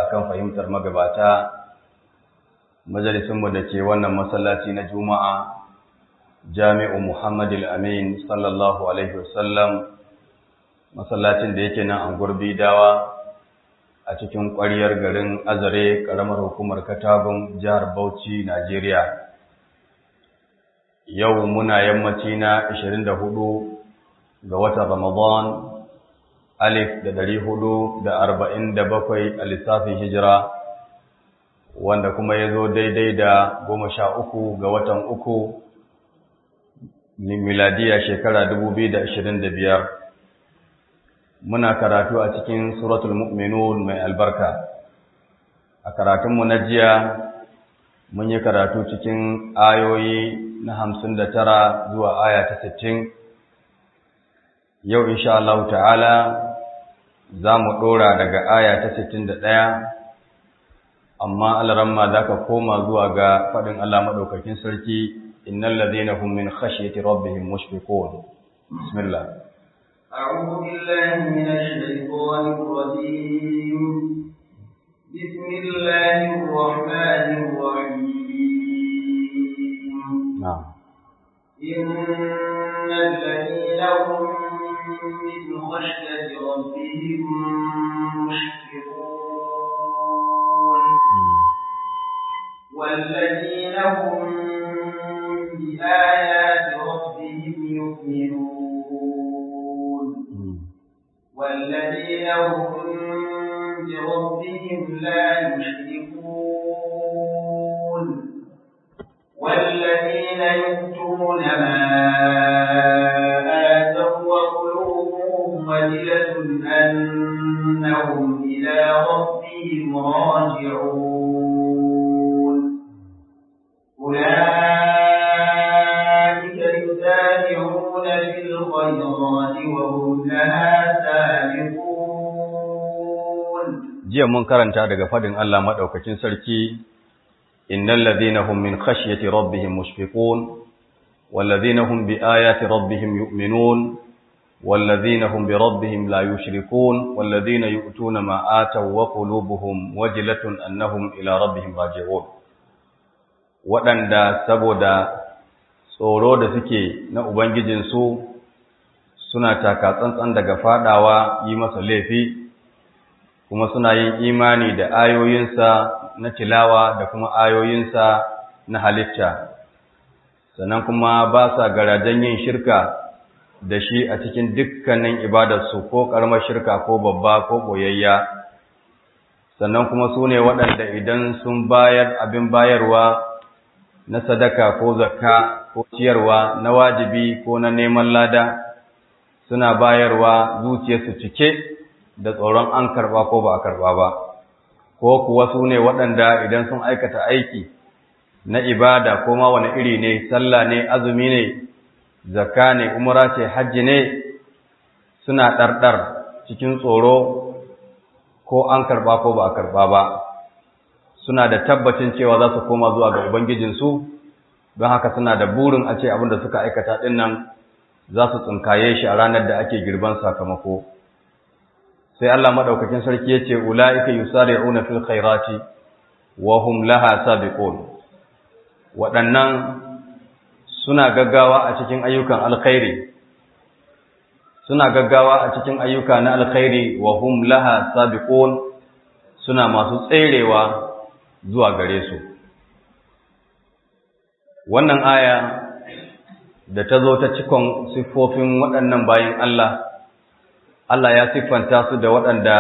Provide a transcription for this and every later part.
akan fahimtar magabata majalisunmu da ke wannan masallaci na Juma'a Jami'u Muhammad al-Amin sallallahu alaihi wasallam, masallacin da yake nan a Gurbi Dawa a cikin ƙwaryar garin Azare, ƙaramar hukumar Katagun, jihar Bauchi, Najeriya. Yau muna yammaci na 24 ga watan Ramadan 1447 a lissafin hijira, wanda kuma ya zo daidai da 13 ga watan uku miladiya shekara 2025. Muna karatu a cikin suratul mu'minun mai albarka. A karatunmu na jiya mun yi karatu cikin ayoyi na 59 zuwa aya ta 60. Yau insha Allah ta'ala za mu ɗora daga aya ta 61, amma alaramma za ka koma zuwa ga faɗin Allah maɗaukakin sarki, innal ladhina hum min khashyati rabbihim mushfiqun. Bismillah. أعوذ بالله من الشيطان الرجيم. بسم الله الرحمن الرحيم. نعم. إن الذين هم من خشية ربهم مشفقون والذين هم بآيات ربهم يؤمنون والذين هم بربهم لا يشركون والذين يؤتون ما آتوا وقلوبهم وجلة أنهم إلى ربهم راجعون أولئك يسارعون في الخيرات وهم لها سابقون. jiya mun karanta daga fadin Allah madaukakin sarki, innal ladhina hum min khashyati rabbihim mushfiqun wal ladhina hum bi ayati rabbihim yu'minun wal ladhina hum bi rabbihim la yushrikun wal ladhina yu'tuna ma ataw wa qulubuhum wajilatun annahum ila rabbihim raji'un. Waɗanda saboda tsoro da suke na ubangijinsu suna taka tsantsan daga fadawa yi masa laifi, kuma suna yin imani da ayoyinsa na tilawa da kuma ayoyinsa na halitta, sannan kuma ba sa garajen yin shirka da shi a cikin dukkanin ibadarsu, ko ƙaramar shirka ko babba ko ɓoyayya. Sannan kuma su ne waɗanda idan sun bayar abin bayarwa na sadaka ko zakka ko ciyarwa na wajibi ko na neman lada, suna bayarwa zuciyarsu cike da tsoron an karɓa ko ba a karɓa ba, ko kuwa su ne waɗanda idan sun aikata aiki na ibada ko ma wani iri ne, sallah ne, azumi ne, zakka ne, umra ce, hajji ne, suna ɗarɗar cikin tsoro ko an karɓa ko ba a karɓa ba, suna da tabbacin cewa za su koma zuwa ga Ubangijinsu, don haka suna da burin a ce abin da suka aikata ɗin nan za su tsinkaye shi a ranar da ake girban sakamako. Sai Allah madaukakin sarki yace ulaika yusari'una fil khairati wa hum laha sabiqun. Waɗannan suna gaggawa a cikin ayyukan alkhairi, suna gaggawa a cikin ayyuka na alkhairi, wa hum laha sabiqun, suna masu tserewa zuwa gare su. Wannan aya da ta zo ta cikon siffofin waɗannan bayin Allah ya siffanta su da waɗanda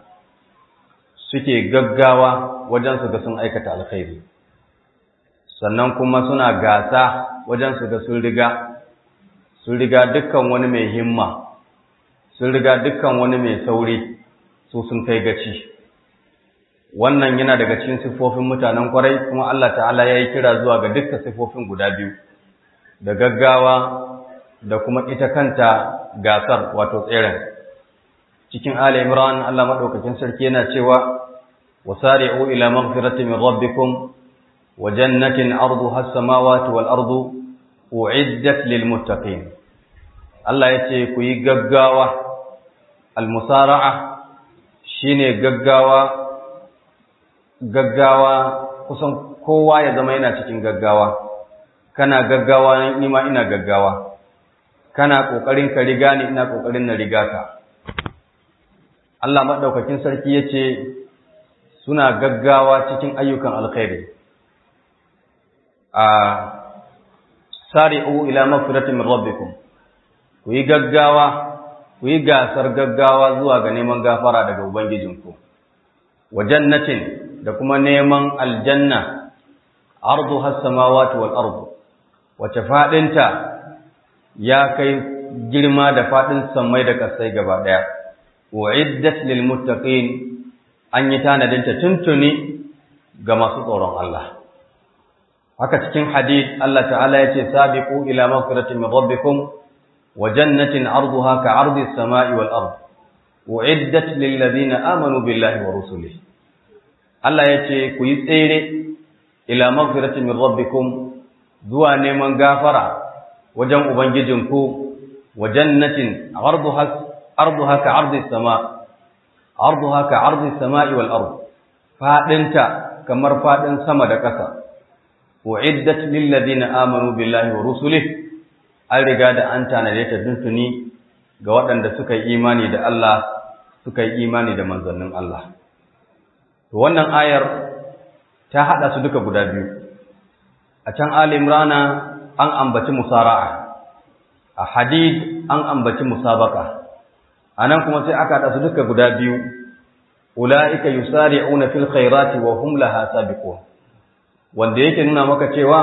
suke gaggawa wajen su ga sun aikata alkhairi, sannan kuma suna gasa wajen su ga sun riga dukkan wani mai himma, sun riga dukkan wani mai sauri, su sun kai gaci. Wannan yana daga cikin siffofin mutanen kwarai, kuma Allah ta'ala ya yi kira zuwa ga dukkan siffofin guda biyu, da gaggawa da kuma ita kanta gasar wato tseren. Cikin Ali Imran Allah madaukakin sarki yana cewa wasari'u ila maghfiratin min rabbikum wa jannatin 'arduha as-samawati wal ardu u'iddat lil muttaqin. Allah yace ku yi gaggawa, al-musara'a shine gaggawa gaggawa, kusan kowa ya zama yana cikin gaggawa. Kana gaggawa ni ma ina gaggawa. Kana kokarin ka riga ni ina kokarin na riga ka. Allah madaukakin sarki yace suna gaggawa cikin ayyukan alkhairi. Sari'u ila magfiratin min rabbikum. Ku yi gaggawa, ku yi gasar gaggawa zuwa ga neman gafara daga ubangijinku. Wa jannatin, da kuma neman aljanna, arduha as-samawati wal ardu, wace fadinta ya kai girma da fadin sammai da kasai gaba daya. Uiddat lil muttaqin, an yi tanadinta tuntuni ga masu tsoron Allah. Haka cikin hadith Allah ta'ala yace sabiqu ila magfiratin min rabbikum wa jannatin 'arduha ka'ardi as-sama'i wal ard uiddat lil ladina amanu billahi wa rusulihi. Allah yace ku yi tsere ila magfiratin min rabbikum, zuwa neman gafara wajen ubangijinku, wa jannatin 'arduha ka'ardi as-sama'i wal ard, fadinta kamar fadin sama da ƙasa. Uiddat lil ladina amanu billahi wa rusulihi, an riga da an tanade ta tuntuni ga waɗanda suka yi imani da Allah, suka yi imani da manzannin Allah. To wannan ayar ta hada su duka guda biyu. A can Ali Imran an ambaci musara'a, a Hadid an ambaci musabaka. Anan kuma sai aka hada su duka guda biyu. Ulaika yusari'una fil khairati wa hum laha sabiqun. Wanda yake nuna maka cewa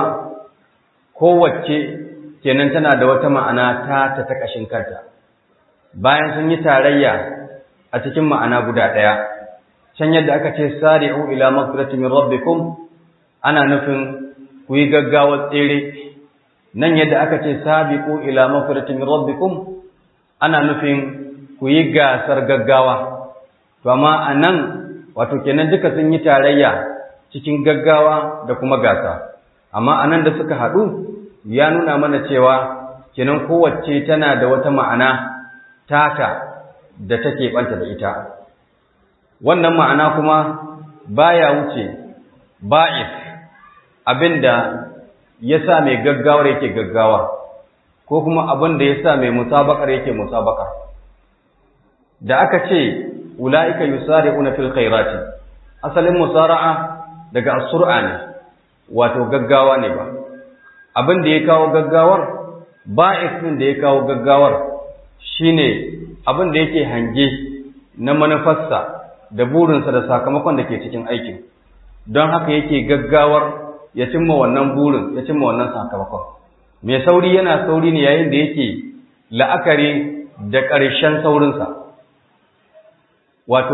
kowace kenan tana da wata ma'ana ta kashin kanta. Bayan sun yi tarayya a cikin ma'ana guda ɗaya, can yadda aka ce sari'u ila magfirati min rabbikum, ana nufin ku yi gaggawar tsere. Nan yadda aka ce sabiqu ila magfirati min rabbikum, ana nufin ku yi gasar gaggawa. To amma anan wato kenan duka sun yi tarayya cikin gaggawa da kuma gasa. Amma anan da suka haɗu ya nuna mana cewa kenan kowace tana da wata ma'ana taka da take banta da ita. Wannan ma'ana kuma baya wuce ba'is, abinda yasa mai gaggawar yake gaggawa, ko kuma abinda yasa mai musabakar yake musabaka. Da aka ce ulaika yusari'una fil khairati, asalin musara'a daga as-sur'a ne, wato gaggawa ne ba. Abin da ya kawo gaggawar, ba'is din da ya kawo gaggawar shine abin da yake hange na manufarsa da burinsa da sakamakon da ke cikin aikin. Don haka yake gaggawar ya cimma wannan burin, ya cimma wannan sakamakon. Mai sauri yana sauri ne yayin da yake la'akari da ƙarshen saurinsa. Wato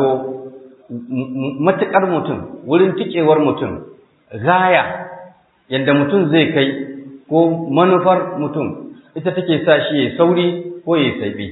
matuƙar mutum, wurin tikewar mutum, gaya yadda mutum zai kai ko manufar mutum ita take sa shi ya sauri ko ya saibe.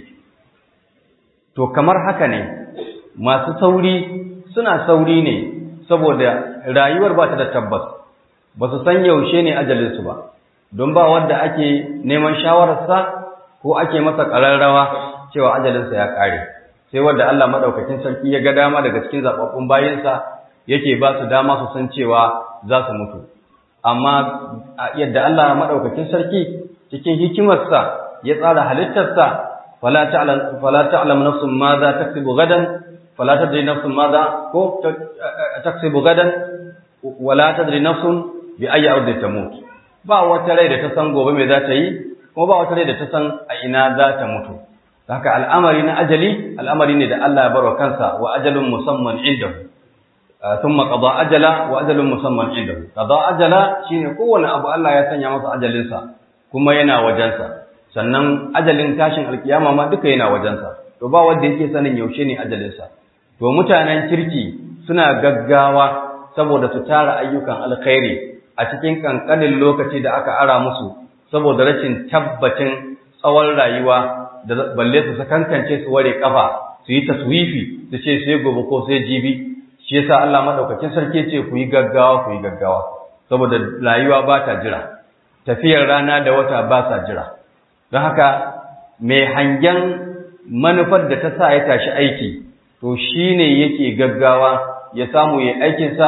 To kamar haka ne, masu sauri suna sauri ne saboda rayuwar ba ta da tabbas, ba su san yaushe ne ajalinsu ba, don ba wanda ake neman shawararsa ko ake masa ƙararrawa cewa ajalinsa ya ƙare, sai wanda Allah maɗaukakin sarki ya ga dama daga cikin zaɓaɓɓun bayinsa yake ba su dama su san cewa za su mutu. Amma yadda Allah maɗaukakin sarki cikin hikimarsa ya tsara halittarsa, fala ta'lam nafsun ma za taksibu gadan, fala tadri nafsun ma za ko taksibu gadan, wala tadri nafsun bi ayyi ardin tamut. Ba wata rai da ta san gobe me za ta yi, kuma ba wata rai da ta san a ina za ta mutu. Haka al'amari na ajali, al'amari ne da Allah ya barwa kansa, wa ajalun musamman indahu. ثم قضى أجلا وأجل مسمى عنده. قضى أجلا shine kowane abu Allah ya sanya masa ajalinsa kuma yana wajensa, sannan ajalin tashin alkiyama ma duka yana wajensa. To ba wanda yake sanin yaushe ne ajalinsa. To mutanen kirki suna gaggawa saboda su tara ayyukan alkhairi a cikin kankanin lokaci da aka ara musu, saboda rashin tabbacin tsawon rayuwa da balle su sakankance su ware kafa su yi taswifi su ce sai gobe ko sai jibi. Shi yasa Allah madaukakin sarki ce ku yi gaggawa, ku yi gaggawa, saboda rayuwa ba ta jira, tafiyar rana da wata ba sa jira. Don haka mai hangen manufar da ta sa ya tashi aiki, to shine yake gaggawa ya samu ya aikinsa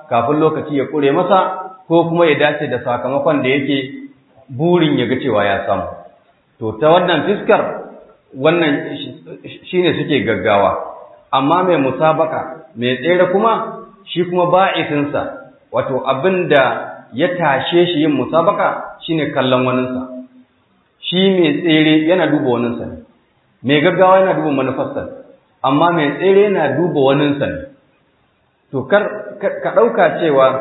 kafin lokaci ya kure masa ko kuma ya dace da sakamakon da yake burin ya ga cewa ya samu. To ta wannan fiskar wannan shine suke gaggawa, amma mai musabaka mai tsere kuma shi kuma ba'isinsa, wato abinda ya tashe shi yin musabaka shine kallon waninsa. Shi mai tsere yana duba waninsa ne, mai gaggawa yana duba manufarsa, amma mai tsere yana duba waninsa ne. To ka ɗauka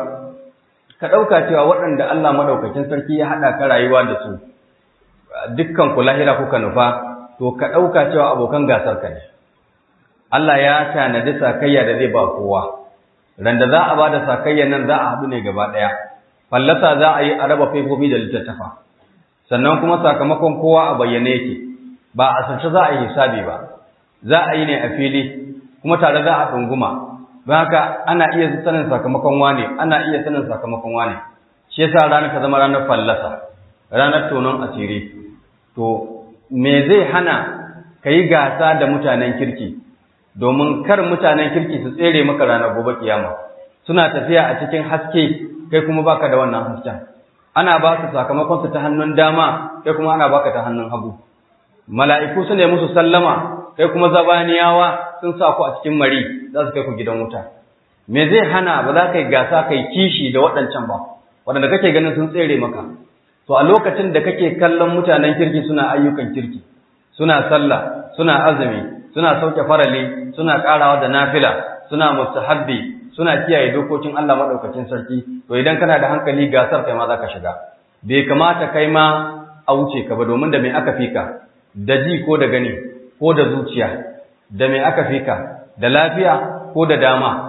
cewa waɗanda Allah maɗaukakin sarki ya haɗa ka rayuwa da su, dukkan ku lahira kuka nufa, to ka ɗauka cewa abokan gasar ka ne. Allah ya tanadi sakayya da zai ba kowa. Randa za a ba da sakayya nan za a haɗu ne gaba ɗaya. Fallasa za a yi a raba faifofi da littattafa. Sannan kuma sakamakon kowa a bayyane yake, ba a sace za a yi hisabi ba. Za a yi ne a fili, kuma tare za a ɗunguma. Don haka ana iya sanin sakamakon wane, ana iya sanin sakamakon wane. Shi yasa ranar ta zama ranar fallasa, ranar tonon asiri. To me zai hana ka yi gasa da mutanen kirki, domin kar mutanen kirki su tsere maka ranar gobe kiyama. Suna tafiya a cikin haske, kai kuma baka da wannan hasken. Ana ba su sakamakon su ta hannun dama, kai kuma ana baka ta hannun hagu. Mala'iku su ne musu sallama, kai kuma zabaniyawa sun sa ku a cikin mari, za su kai ku gidan wuta. Me zai hana ba za ka yi gasa kai kishi da waɗancan ba, waɗanda kake ganin sun tsere maka. To a lokacin da kake kallon mutanen kirki suna ayyukan kirki, suna sallah, suna azumi, suna sauke farali, suna ƙarawa da nafila, suna mustahabbi, suna kiyaye dokokin Allah madaukakin sarki, to idan kana da hankali gasar kai ma za ka shiga. Bai kamata kai ma a wuce ka ba, domin da me aka fika, da ji ko da gani ko da zuciya, da me aka fika, da lafiya ko da dama.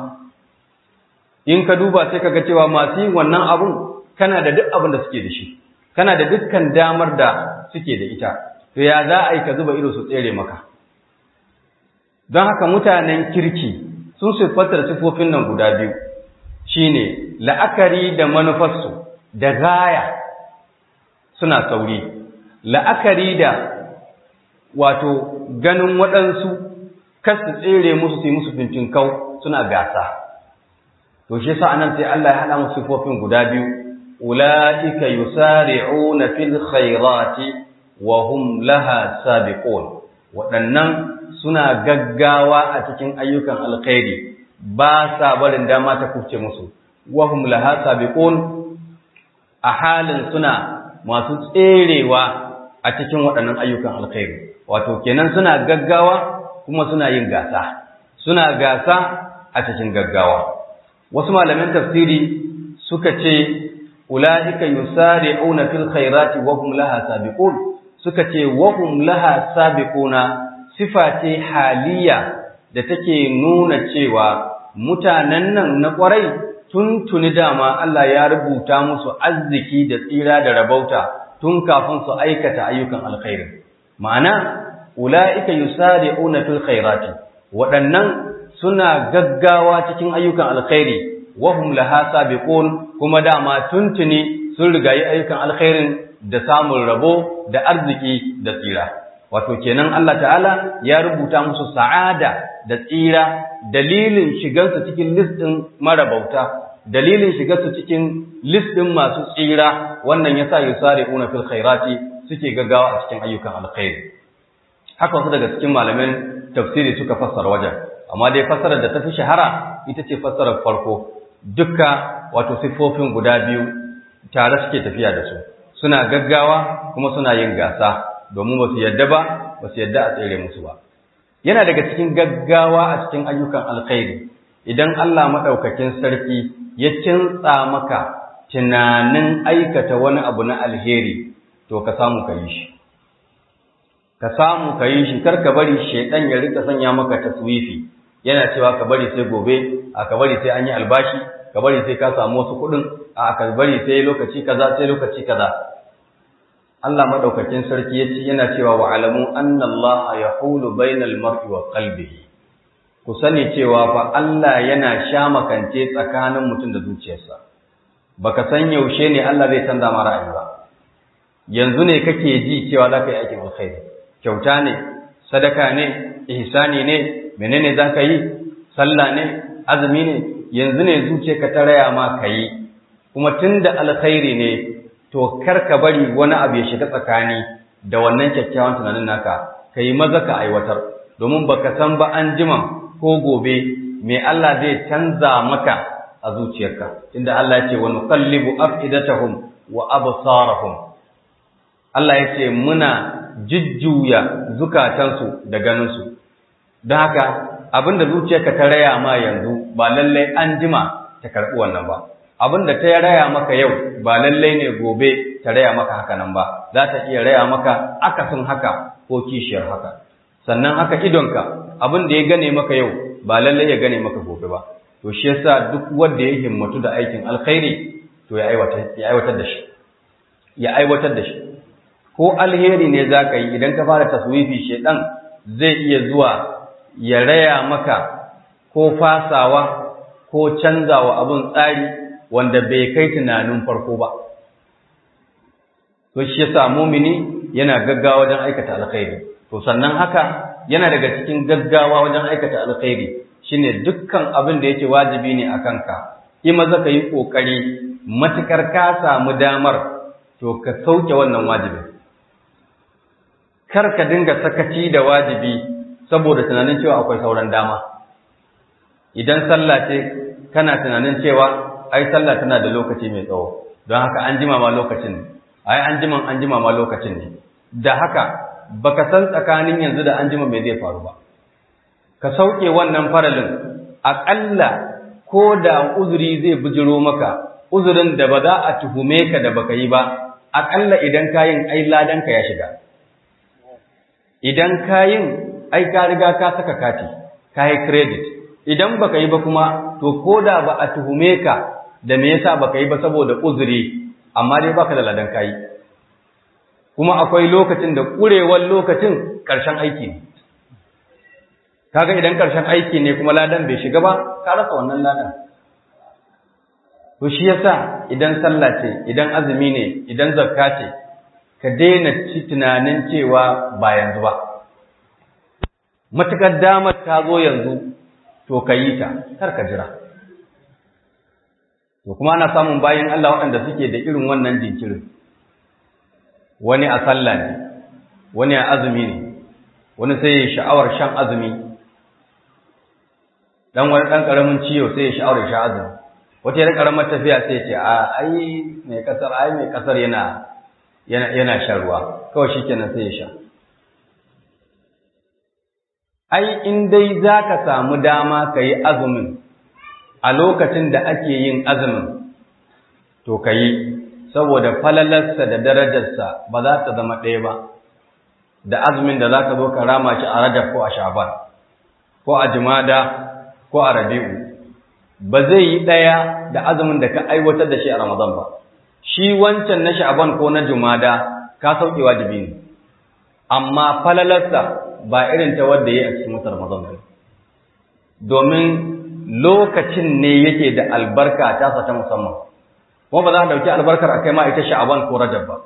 In ka duba sai kaga cewa masu yin wannan abun kana da duk abin da suke da shi, kana da dukkan damar da suke da ita, to ya za a yi ka zuba ido su tsere maka. Don haka mutanen kirki sun siffatar sifofin nan guda biyu, shine la'akari da manufarsu da gaya suna sauri, la'akari da wato ganin waɗansu kar su tsere musu su yi musu fintinkau suna gasa. To shi yasa anan sai Allah ya haɗa musu sifofin guda biyu, ulaika yusari'una fil khairati wa hum laha sabiqun. Waɗannan suna gaggawa a cikin ayyukan alkhairi, ba sa barin dama ta kufce musu. Wa hum laha sabiqun, a halin suna masu tserewa a cikin waɗannan ayyukan alkhairi. Wato kenan suna gaggawa kuma suna yin gasa, suna gasa a cikin gaggawa. Wasu malaman tafsiri suka ce ulaika yusari'una fil khairati wa hum laha sabiqun, suka ce wa hum laha sabiquna sifa ce haliya da take nuna cewa mutanen nan na kwarai tuni dama Allah ya rubuta musu arziki da tsira da rabauta tun kafin su aikata ayyukan alkhairi. Ma'ana ulaika yusari'una fil khairati, waɗannan suna gaggawa cikin ayyukan alkhairi, wa hum laha sabiqun, kuma dama tuntuni sun rigayi ayyukan alkhairin da samun rabo da arziki da tsira. Wato kenan Allah ta'ala ya rubuta musu sa'ada da tsira dalilin shigarsu cikin listin marabauta, dalilin shigarsu cikin listin masu tsira. Wannan yasa yusari'una fil khairati, suke gaggawa a cikin ayyukan alkhairi. Haka wasu daga cikin malaman tafsiri suka fassara wajen, amma dai fassarar da ta fi shahara ita ce fassarar farko. Dukka wato siffofin guda biyu tare suke tafiya da su, suna gaggawa kuma suna yin gasa, domin ba su yadda a tsere musu ba. Yana daga cikin gaggawa a cikin ayyukan alkhairi, idan Allah maɗaukakin sarki ya kintsa maka tunanin aikata wani abu na alheri, to ka samu ka yi shi. Ka samu ka yi shi, kar ka bari shaidan ya rika sanya maka taswifi, yana cewa ka bari sai gobe, ka bari sai an yi albashi, ka bari sai ka samu wasu kuɗin, ka bari sai lokaci kaza sai lokaci kaza. Allah madaukakin sarki yace yana cewa wa alamu anna Allah yahulu bainal mar'i wa qalbihi. Ku sani cewa fa Allah yana shamakance tsakanin mutum da zuciyarsa. Baka san yaushe ne Allah zai canza ma ra'ayi ba. Yanzu ne kake ji cewa za ka yi aikin alkhairi. Kyauta ne, sadaka ne, ihsani ne, menene za ka yi? Sallah ne, azumi ne, yanzu ne zuciyarka ta raya ma kai kuma tunda alkhairi ne to kar ka bari wani abu ya shiga tsakani da wannan kyakkyawan tunanin naka kai maza ka aiwatar domin baka san ba an jiman ko gobe me Allah zai canza maka a zuciyarka inda Allah ya ce wa nuqallibu afidatahum wa absarahum Allah ya ce muna jujjuya zukatansu da ganinsu don haka abinda zuciyarka ta raya ma yanzu ba lallai an jima ta karɓi wannan ba abinda ta raya maka yau ba lallai ne gobe ta raya maka haka nan ba za ta iya raya maka akasin haka ko kishiyar haka sannan haka idonka abinda ya gane maka yau ba lallai ya gane maka gobe ba to shi yasa duk wanda ya himmatu da aikin alkhairi to ya aiwatar da shi ya aiwatar da shi ko alheri ne za ka yi idan ka fara taswifi shedan zai iya zuwa ya raya maka ko fasawa ko canzawa abun tsari wanda bai kai tunanin farko ba to shi yasa mumini yana gaggawa wajen aikata alkhairi to sannan haka yana daga cikin gaggawa wajen aikata alkhairi shine dukkan abin da yake wajibi ne akan ka yi maza ka yi kokari matukar ka samu damar to ka sauke wannan wajibin kar ka dinga sakaci da wajibi saboda tunanin cewa akwai sauran dama idan sallah ce kana tunanin cewa ai sallah tana da lokaci mai tsawo don haka an jima ma lokacin ne ai an jima ma lokacin ne da haka baka san tsakanin yanzu da an jima me zai faru ba ka sauke wannan faralin aƙalla ko da uzuri zai bijiro maka uzurin da ba za a tuhume ka da baka yi ba aƙalla idan kayin ai ladanka ya shiga idan kayin ai ka riga ka saka kati ka yi credit idan baka yi ba kuma to koda ba a tuhume ka da me yasa baka yi ba saboda uzuri amma dai baka da ladan kai kuma akwai lokacin da kurewar lokacin karshen aiki ne kaga idan karshen aiki ne kuma ladan bai shiga ba ka rasa wannan ladan to shi yasa idan sallah ce idan azumi ne idan zakka ce ka daina ci tunanin cewa ba yanzu ba matukar damar ta zo yanzu to ka yi ta kar ka jira to kuma ana samun bayin Allah waɗanda suke da irin wannan jinkirin wani a sallah ne wani a azumi ne wani sai ya sha'awar shan azumi dan wani dan karamin ciwo sai ya sha'awar shan azumi wata yar karamar tafiya sai ya ce a ai mai kasar yana shan ruwa kawai shikenan sai ya sha ai in dai zaka samu dama kai azumin a lokacin da ake yin azumin to kai saboda falalarsa da darajarsa ba za ta zama ɗaya ba da azumin da zaka zo ka rama shi a Rajab ko a Sha'ban ko a Jumada ko a Rabi'u ba zai yi ɗaya da azumin da ka aiwatar da shi a Ramadan ba shi wancan na Sha'ban ko na Jumada ka sauke wajibi ne amma falalarsa ba irin ta wanda yayi a cikin watan Ramadan ba domin lokacin ne yake da albarka ta sa ta musamman kuma ba za ka dauki albarkar akai ma ita Sha'ban ko Rajab ba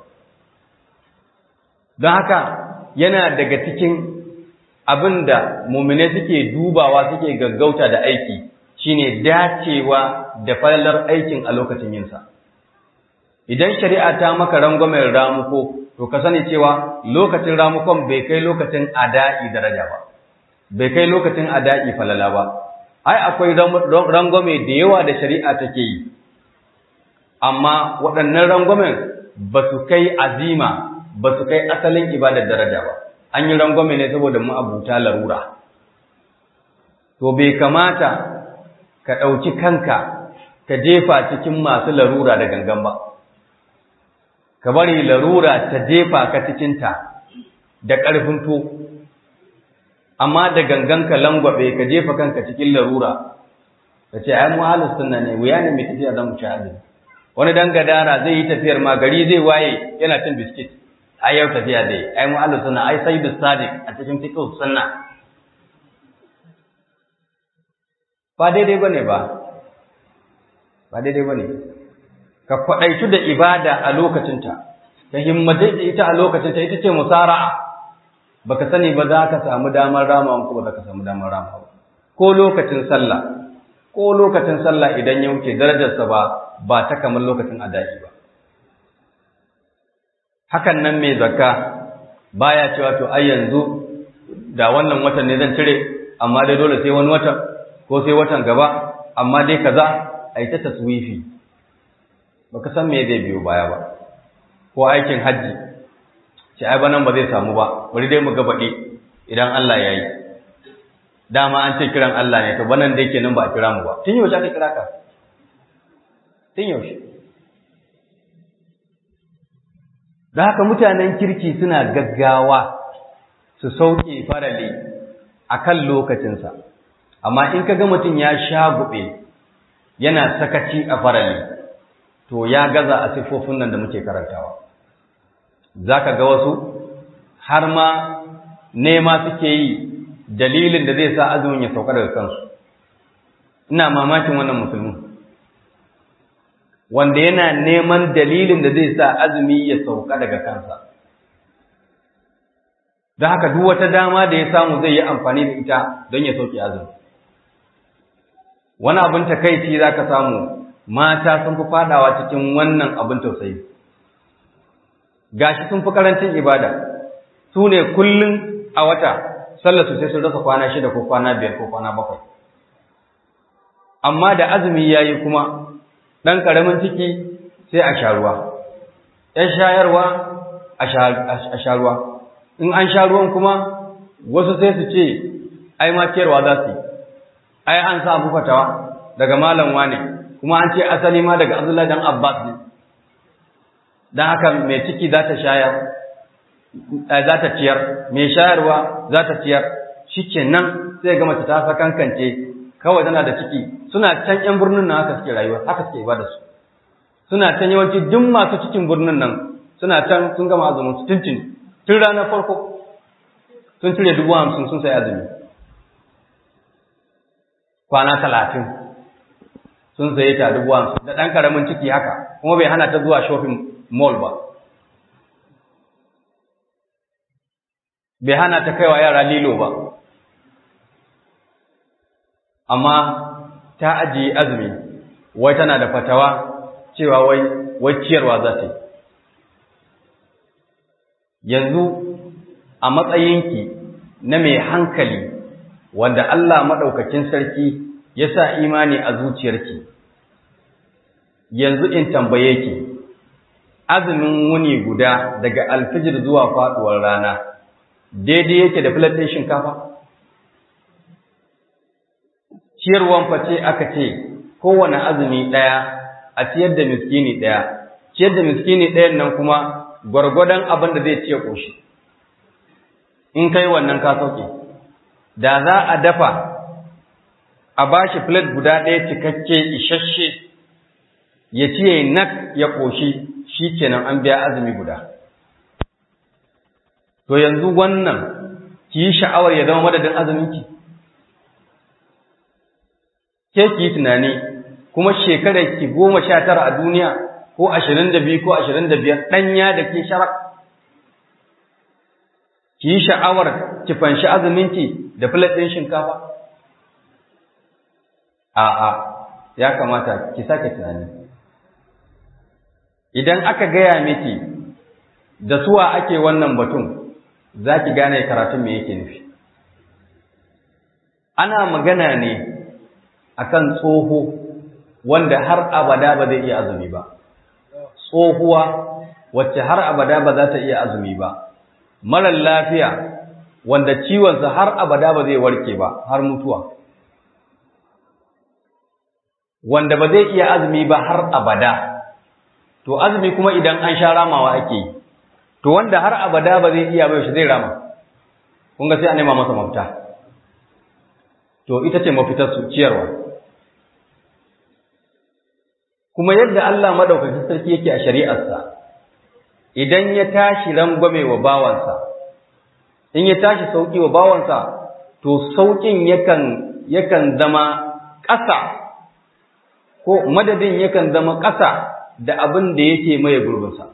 don haka yana daga cikin abinda mu'mine suke dubawa suke gaggauta da aiki shine dacewa da falalar aikin a lokacin yinsa idan shari'a ta maka rangwamen ramuko to ka sani cewa lokacin ramukon bai kai lokacin ada'i daraja ba bai kai lokacin ada'i falala ba ai akwai rangwame da yawa da shari'a take yi amma waɗannan rangwamen ba su kai azima ba su kai asalin ibadar daraja ba an yi rangwame ne saboda ma'abuta larura to bai kamata ka ɗauki kanka ka jefa cikin masu larura da gangan ba ka bari larura ta jefa ka cikinta da ƙarfin to amma da gangan ka langwabe ka jefa kanka cikin larura ka ce ai mu ahlus sunna ne wuya ne mai tafiya zan ci azumi wani dan gadara zai yi tafiyar ma gari zai waye yana cin biskit ai yau tafiya dai ai mu ahlus sunna ai sai sadiq a cikin fiqh sunna ba daidai bane ba daidai bane ka kwadaitu da ibada a lokacinta ka himmatu da ita a lokacinta ita ce musara'a baka sani ba za ka samu damar ramawa ko ba za ka samu damar ramawa ko lokacin sallah ko lokacin sallah idan ya wuce darajarsa ba ta kamar lokacin ada'i ba. Hakan nan mai zakka baya cewa to ai yanzu da wannan watan ne zan cire, amma dai dole sai wani watan ko sai watan gaba, amma dai kaza ai ta taswifi. Baka san me zai biyo baya ba. Ko aikin haji ce ai banan ba zai samu ba, bari dai mu ga baɗi idan Allah ya yi. Dama an ce kiran Allah ne, to banan dai kenan ba a kira mu ba. Tun yaushe aka kira ka? Tun yaushe? Da haka mutanen kirki suna gaggawa su sauke farali a kan lokacinsa. Amma in ka ga mutum ya shagube yana sakaci a farali, to ya gaza a siffofin nan da muke karantawa. Za ka ga wasu har ma nema suke yi dalilin da zai sa azumin ya sauka daga kansu. Ina mamakin wannan musulmin wanda yana neman dalilin da zai sa azumi ya sauka daga kansa. Don haka duk wata dama da ya samu zai yi amfani da ita don ya sauke azumi. Wani abin takaici za ka samu mata sun fi fadawa cikin wannan abin tausayi. Gashi sun fi karancin ibada, su ne kullum a wata sallarsu sai sun rasa kwana 6 ko kwana 5 ko kwana 7. Amma da azumi ya yi kuma ɗan ƙaramin ciki sai a sha ruwa, ‘yan shayarwa a sha ruwa, in an sha ruwan kuma wasu sai su ce ai ma ciyarwa za su yi, ai an sa abu fatawa daga malam wane, kuma an ce asali ma daga Abdullahi dan Abbas ne, don haka mai ciki za ta shayar, za ta ciyar, mai shayarwa za ta ciyar, shi ke nan sai ga mace ta sakankance kawai tana da ciki. Suna can ‘yan birnin nan haka suke rayuwa, haka suke ibada su. Suna can yawanci duk masu cikin birnin nan suna can sun gama azumin su tun ranar farko sun cire 50,000 sun sai azumi. Kwana 30 sun saye ta 50,000 da ɗan ƙaramin ciki haka, kuma bai hana ta zuwa shopping mall ba. Bai hana ta kaiwa yara lilo ba. Amma ta ajiye azumi, wai tana da fatawa cewa wai ciyarwa za ta yi. Yanzu a matsayinki na mai hankali wanda Allah maɗaukakin sarki ya sa imani a zuciyarki, yanzu in tambaye ki, azumin wuni guda daga alfijir zuwa faɗuwar rana daidai yake da filatin shinkafa? Ciyarwan face aka ce kowane azumi ɗaya a ciyar da miskini ɗaya, ciyar da miskini ɗayan nan kuma gwargwadon abin da zai ciye ƙoshi. In kai wannan ka sauke, da za a dafa a ba shi plate guda ɗaya cikakke isasshe ya ciye nak ya ƙoshi, shi kenan an biya azumi guda. To yanzu wannan ki yi sha'awar ya zama madadin azuminki? Ke ki yi tunani, kuma shekarar ki 19 a duniya ko 22 ko 25 ɗanya da ke sharak. Ki yi sha'awar ki fanshi azuminki da filet ɗin shinkafa? A'a, ya kamata ki sake tunani. Idan aka gaya miki da suwa ake wannan batun, za ki gane karatun me yake nufi. Ana magana ne akan tsoho wanda har abada ba zai iya azumi ba, tsohuwa wacce har abada ba za ta iya azumi ba, marar lafiya wanda ciwonsa har abada ba zai warke ba har mutuwa, wanda ba zai iya azumi ba har abada. To azumi kuma idan an sha ramawa ake yi, to wanda har abada ba zai iya ba shi zai rama, kun ga sai a nema masa mafita. To ita ce mafitar su ciyarwa. Kuma yadda Allah madaukakin sarki yake a shari'arsa, idan ya tashi rangwame wa bawansa, in ya tashi sauki wa bawansa, to saukin yakan zama ƙasa, ko madadin yakan zama ƙasa da abin da yake maye gurbinsa.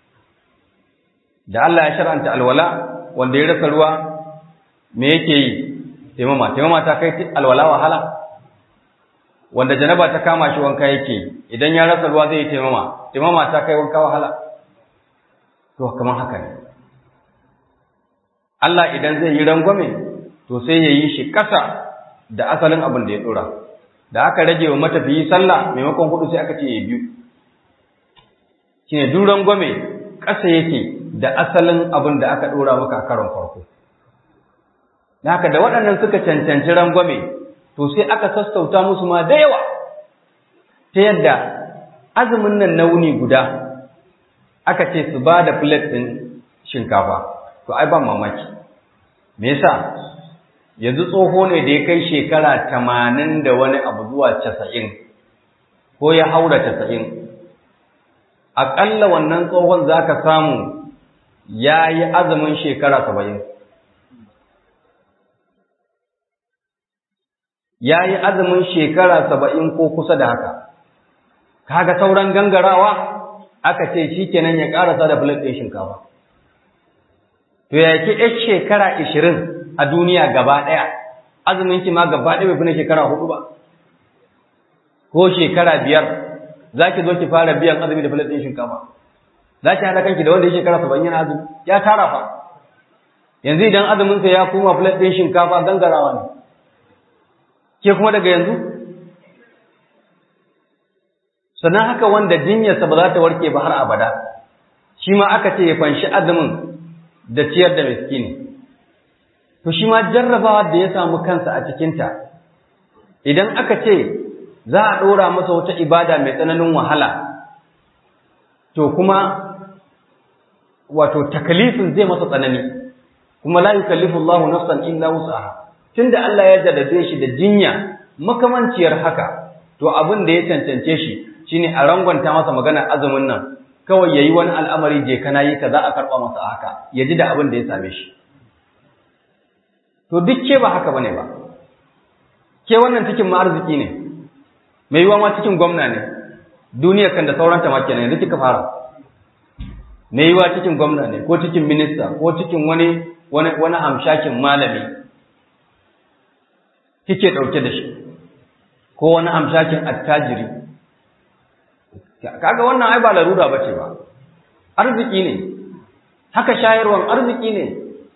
Da Allah ya shar'anta alwala, wanda ya rasa ruwa me yake yi? Taimama ta kai alwala wahala. wanda janaba ta kama shi wanka yake, idan ya rasa ruwa zai yi taimama ta kai wanka wahala. To kamar haka ne. Allah idan zai yi rangwame to sai ya yi shi ƙasa da asalin abin da ya ɗora. Da aka rage wa matafiyi sallah maimakon 4 sai aka ce ya 2. Shi ne duk rangwame ƙasa yake da asalin abin da aka ɗora maka a karon farko. Da haka da waɗannan suka cancanci rangwame to sai aka sassauta musu ma da yawa, ta yadda azumin nan na wuni guda aka ce su ba da plate ɗin shinkafa. To ai ba mamaki. Me yasa? Yanzu tsoho ne da ya kai shekara 80 da wani abu zuwa 90 ko ya haura 90, aƙalla wannan tsohon za ka samu ya yi azumin shekara 70. Ya yi azumin shekara 70 ko kusa da haka. Kaga sauran gangarawa aka ce shi kenan ya ƙarasa da plate ɗin shinkafa. To ya ke ‘yar shekara 20 a duniya gaba ɗaya, azumin ki ma gaba ɗaya bai fi na shekara 4 ba, ko shekara 5 za ki zo ki fara biyan azumi da filet ɗin shinkafa. Za ki haɗa kanki da wanda ya shekara 70 yana azumi, ya tara fa. Yanzu idan azuminsa ya koma filet ɗin shinkafa gangarawa ne, ke kuma daga yanzu? Sannan haka wanda jinyarsa ba za ta warke ba har abada, shi ma aka ce ya fanshi azumin da ciyar da miskini. To shi ma jarrabawa da ya samu kansa a cikinta, idan aka ce za a ɗora masa wata ibada mai tsananin wahala, to kuma wato takalifin zai masa tsanani, kuma la yukallifu Allahu nafsan illa wus'aha. Tunda Allah ya jarrabe shi da jinya makamanciyar haka, to abin da ya cancance shi shine a rangwanta masa maganar azumin nan, kawai yayi wani al'amari je kana yi kaza a karɓa masa haka, ya ji da abin da ya same shi. To duk ke ba haka bane ba, ke wannan cikin ma arziki ne, mai yiwa ma cikin gwamna ne, duniya kan da sauranta ma kenan yanzu kika fara. Mai yiwa cikin gwamna ne, ko cikin minista, ko cikin wani hamshakin malami kike ɗauke da shi, ko wani hamshakin attajiri. Kaga wannan ai ba larura bace ba, arziki ne, haka shayarwan arziki ne.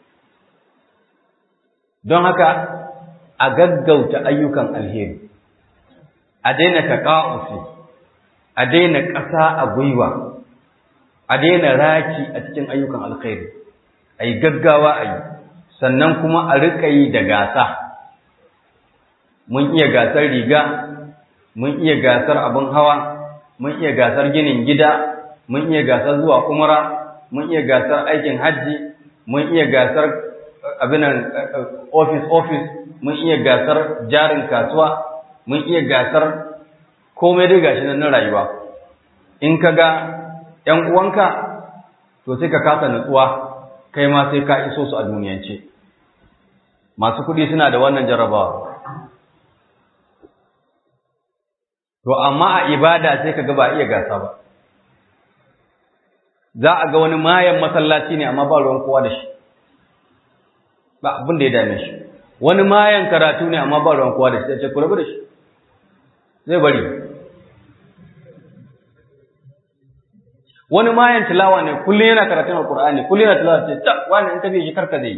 Don haka a gaggauta ayyukan alheri, a daina taƙa'ufi, a daina ƙasa a gwiwa, a daina raki a cikin ayyukan alkhairi, a yi gaggawa a yi, sannan kuma a riƙa yi da gasa. Mun iya gasar riga, mun iya gasar abin hawa, mun iya gasar ginin gida, mun iya gasar zuwa umra, mun iya gasar aikin hajji, mun iya gasar abinan office, mun iya gasar jarin kasuwa, mun iya gasar komai dai gashi nan na rayuwa. In ka ga ‘yan uwanka, to sai ka kasa nutsuwa, kai ma sai ka iso su a duniyance. Masu kuɗi suna da wannan jarrabawa. To amma a ibada sai ka ga ba iya gasa ba. Za a ga wani mayan masallaci ne amma ba ruwan kowa da shi, ba abin da ya dame shi. Wani mayan karatu ne amma ba ruwan kowa da shi, sai ce ku rabu da shi, zai bari. Wani mayan tilawa ne, kullum yana karatun Alƙur'ani, kullum yana tilawa, ce ta wani in ka bi shi karka zai yi.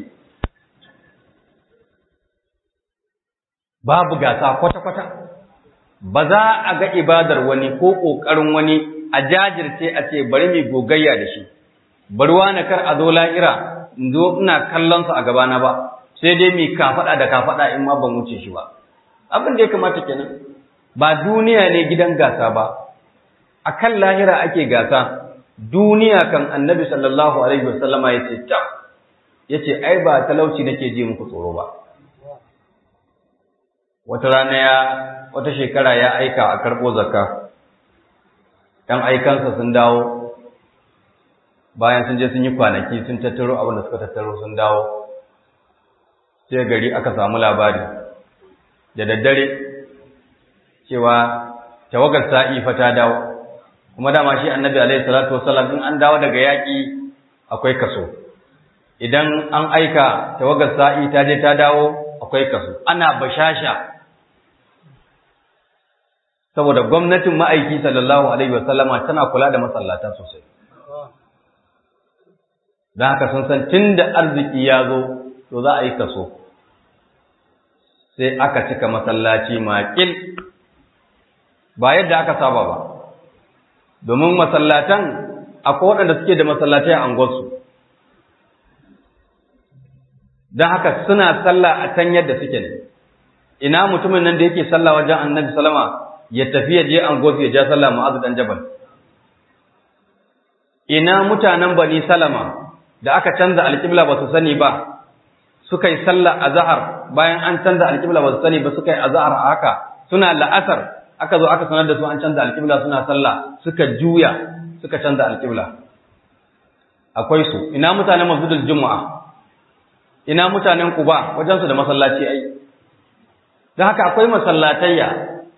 Babu gasa kwata-kwata. Ba za a ga ibadar wani ko ƙoƙarin wani a jajirce a ce bari mai gogayya da shi, bari wani kar a zo la'ira in zo ina kallonsa a gabana ba, sai dai mai kafaɗa da kafaɗa in ma ban wuce shi ba. Abin da ya kamata kenan, ba duniya ne gidan gasa ba, a kan lahira ake gasa. Duniya kan Annabi sallallahu alaihi wasallama ya ce ta, ya ce ai ba talauci nake ji muku tsoro ba. Wata shekara ya aika a karɓo zakka, ‘yan aikansa sun dawo, bayan sun je sun yi kwanaki sun tattaro abin da suka tattaro sun dawo, sai gari aka samu labari da daddare cewa tawagar sa'i fa ta dawo, kuma dama shi Annabi alaihi salatu wasallam in an dawo daga yaƙi akwai kaso, idan an aika tawagar sa'i ta je ta dawo akwai kaso, ana bashasha. saboda gwamnatin ma'aiki sallallahu alaihi wasallama tana kula da masallata sosai. Don haka sun san tunda arziki ya zo to za a yi kaso, sai aka cika masallaci maƙil ba yadda aka saba ba, domin masallatan akwai waɗanda suke da masallatai a anguwarsu, don haka suna sallah a can yadda suke ne. Ina mutumin nan da yake sallah wajen annabi salama ya tafi ya je anguwarsu ya ja sallah Mu'adh dan Jabal? Ina mutanen Bani Salama da aka canza alƙibla ba su sani ba suka yi sallah azhar, bayan an canza alƙibla ba su sani ba suka yi azhar a haka, suna la'asar aka zo aka sanar da su an canza alƙibla suna sallah, suka juya suka canza alƙibla. Akwai su. Ina mutanen Masjidul Juma'a, ina mutanen Quba wajensu da masallaci ai. Don haka akwai masallatayya.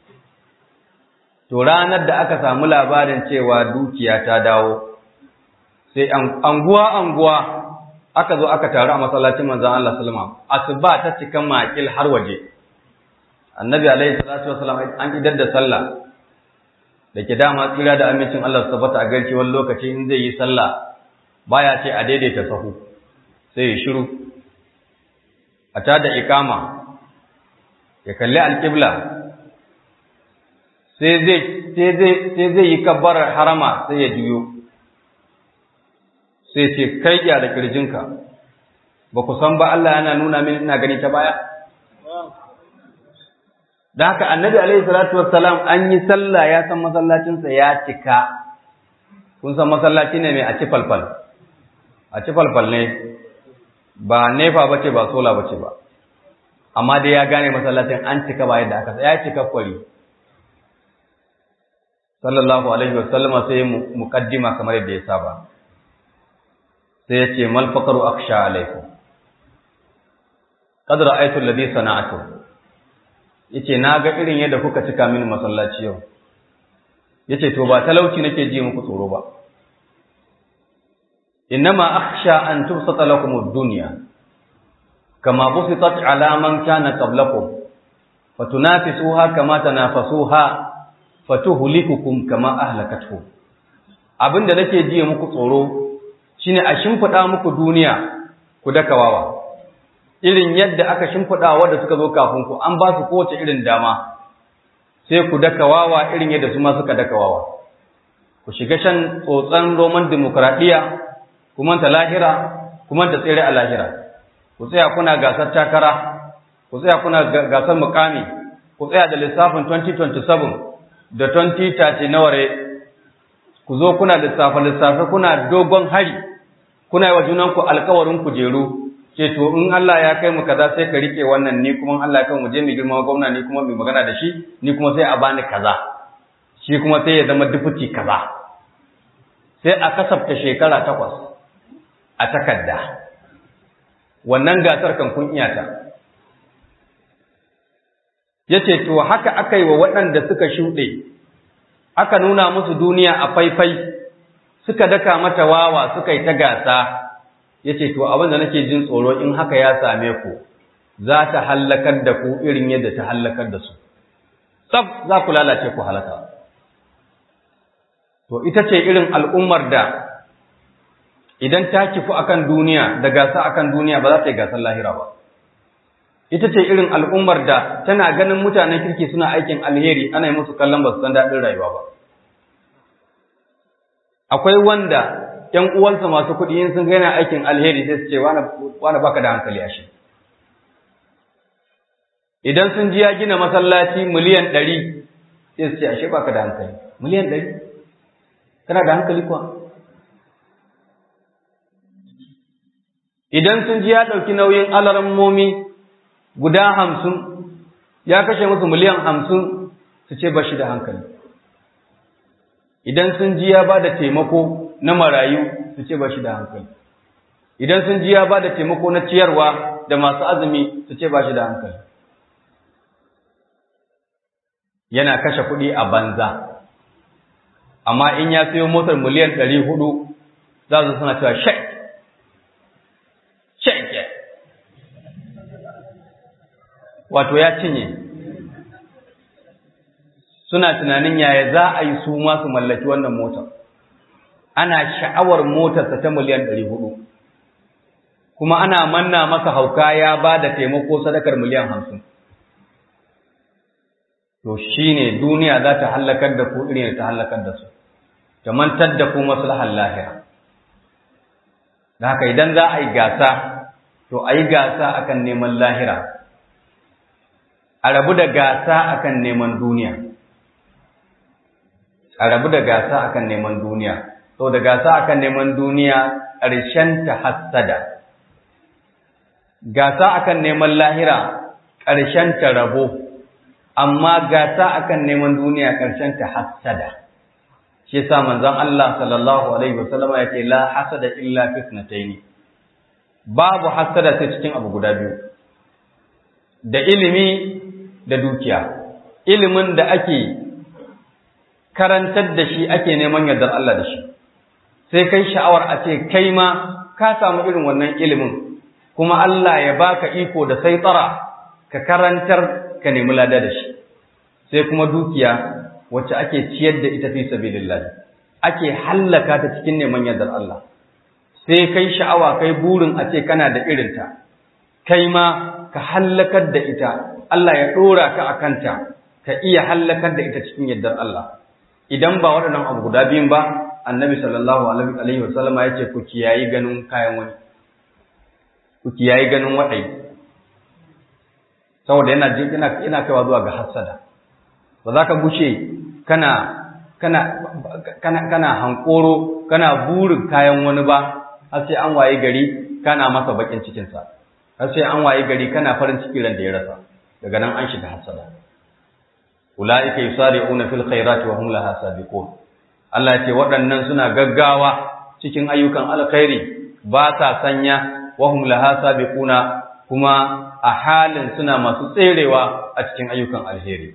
To ranar da aka samu labarin cewa dukiya ta dawo, sai anguwa aka zo aka taru a masallacin manzon Allah sallallahu alaihi wasallam. Asuba ta cika makil har waje. Annabi alaihi salatu wasallam an idar da sallah. Da ke dama tsira da amincin Allah su tabbata a garci wani lokaci in zai yi sallah baya ce a daidaita sahu, sai ya shiru. A tada ikama ya kalli alƙibla, sai zai yi kabbarar harama sai ya juyo, sai ce kai ya da kirjinka, ba ku san ba Allah yana nuna min ina gani ta baya? Da haka annabi alaihi salatu wassalam an yi sallah ya san masallacinsa ya cika. Kun san masallaci ne mai a ci falfal, a ci falfal ne, ba nefa bace ba sola bace ba, amma dai ya gane masallacin an cika ba yadda aka ya cika kwari. Sallallahu alaihi wasallama sai muqaddima kamar yadda ya saba, sai ya ce mal faqru akhsha alaikum qad ra'aytu alladhi sana'tu. Yace na ga irin yadda kuka cika mini masallaci yau. Yace to ba talauci nake ji muku tsoro ba, innama akhsha an tubsata lakum ad-dunya kama busitat ala man kana qablakum fatunafisuha kama tanafasuha fatuhlikukum kama ahlakatuhum. Abinda nake ji muku tsoro shine a shimfida muku duniya ku dakawawa, irin yadda aka shimfida wanda suka zo kafin ku, an ba su kowace irin dama, sai ku dakawawa irin yadda su ma suka dakawawa. Ku shiga shan tsotsan roman demokradiya, kuma ta lahira, kuma ta tsere a lahira. Ku tsaya kuna gasar takara, ku tsaya kuna gasar mukami, ku tsaya da lissafin 2027 da 2030 na ware, ku zo kuna lissafe kuna dogon hari, kuna yi wa junanku alkawarin kujeru, ce to in Allah ya kai mu kaza sai ka rike wannan, ni kuma Allah ya kai mu je mu girma gwamna, ni kuma mu magana da shi, ni kuma sai a bani kaza, shi kuma sai ya zama dufuti kaza. Sai a kasafta shekara 8 a takarda. Wannan gasar kan kun iyata. Yace to haka aka yi wa waɗanda suka shuɗe, aka nuna musu duniya a faifai, suka daka mata wawa suka yi ta gasa. Yace to abin da nake jin tsoro in haka ya same ku, za ta hallakar da ku irin yadda ta hallakar da su. Tsaf za ku lalace ku halaka. To ita ce irin al'ummar da idan ta kifu akan duniya da gasa akan duniya ba za ta yi gasar lahira ba. Ita ce irin al'ummar da tana ganin mutanen kirki suna aikin alheri ana yi musu kallon ba su san daɗin rayuwa ba. Akwai wanda ‘yan uwansa masu kuɗi yin sun gaina aikin alheri sai su ce wani baka da hankali a shi. Idan sun ji ya gina masallaci miliyan 100 sai su ce ashe baka da hankali. Miliyan 100? Kana da hankali kuwa? Idan sun ji ya ɗauki nauyin alarammomi guda 50 ya kashe musu miliyan 50 su ce ba shi da hankali. Idan sun ji ya ba da taimako na marayu su ce ba shi da hankali. Idan sun ji ya ba da taimako na ciyarwa da masu azumi su ce ba shi da hankali. Yana kashe kuɗi a banza. Amma in ya sayo motar miliyan 400 za su suna cewa shek wato ya cinye. suna tunanin yaya za a yi su ma su mallaki wannan motar. Ana sha'awar motarsa ta miliyan 400, kuma ana manna masa hauka ya ba da taimako sadakar miliyan 50. To shi ne duniya za ta hallakar da ku irin ta hallakar da su, ta mantar da ku maslahar lahira. Da haka idan za a yi gasa, to a yi gasa akan neman lahira, a rabu da gasa akan neman duniya. A rabu da gasa akan neman duniya, to da gasa akan neman duniya ƙarshen ta hassada. Gasa akan neman lahira ƙarshen ta rabo, amma gasa akan neman duniya ƙarshen ta hassada. Shi yasa manzon Allah sallallahu alaihi wasallam ya ce la hasada illa fi ithnatayn. Babu hasada sai cikin abu guda biyu. Da ilimi da dukiya. Ilimin da ake karantar da shi ake neman yardar Allah da shi. Sai kai sha'awar a ce kai ma ka samu irin wannan ilimin, kuma Allah ya baka iko da saitara ka karantar ka nemi lada da shi. Sai kuma dukiya wacce ake ciyar da ita fi sabilillah, ake hallaka ta cikin neman yardar Allah. Sai kai sha'awa kai burin a ce kana da irinta, kai ma ka hallakar da ita, Allah ya ɗora ka a kanta, ka iya hallakar da ita cikin yardar Allah. Idan ba waɗannan abu guda biyun ba, annabi sallallahu alaihi wasallam ya ce ku kiyayi ganin kayan wani, ku kiyayi ganin waɗai, saboda yana kaiwa zuwa ga hassada. Ba za ka gushe kana hankoro, kana burin kayan wani ba, har sai an waye gari kana masa bakin cikinsa, har sai an waye gari kana farin ciki ran da ya rasa, daga nan an shiga hasada. Ulaika yusari'una fil khairati wa hum laha sabiqun. Allah ya ce waɗannan suna gaggawa cikin ayyukan alkhairi, ba sa sanya wa hum laha sabiquna, kuma a halin suna masu tserewa a cikin ayyukan alheri.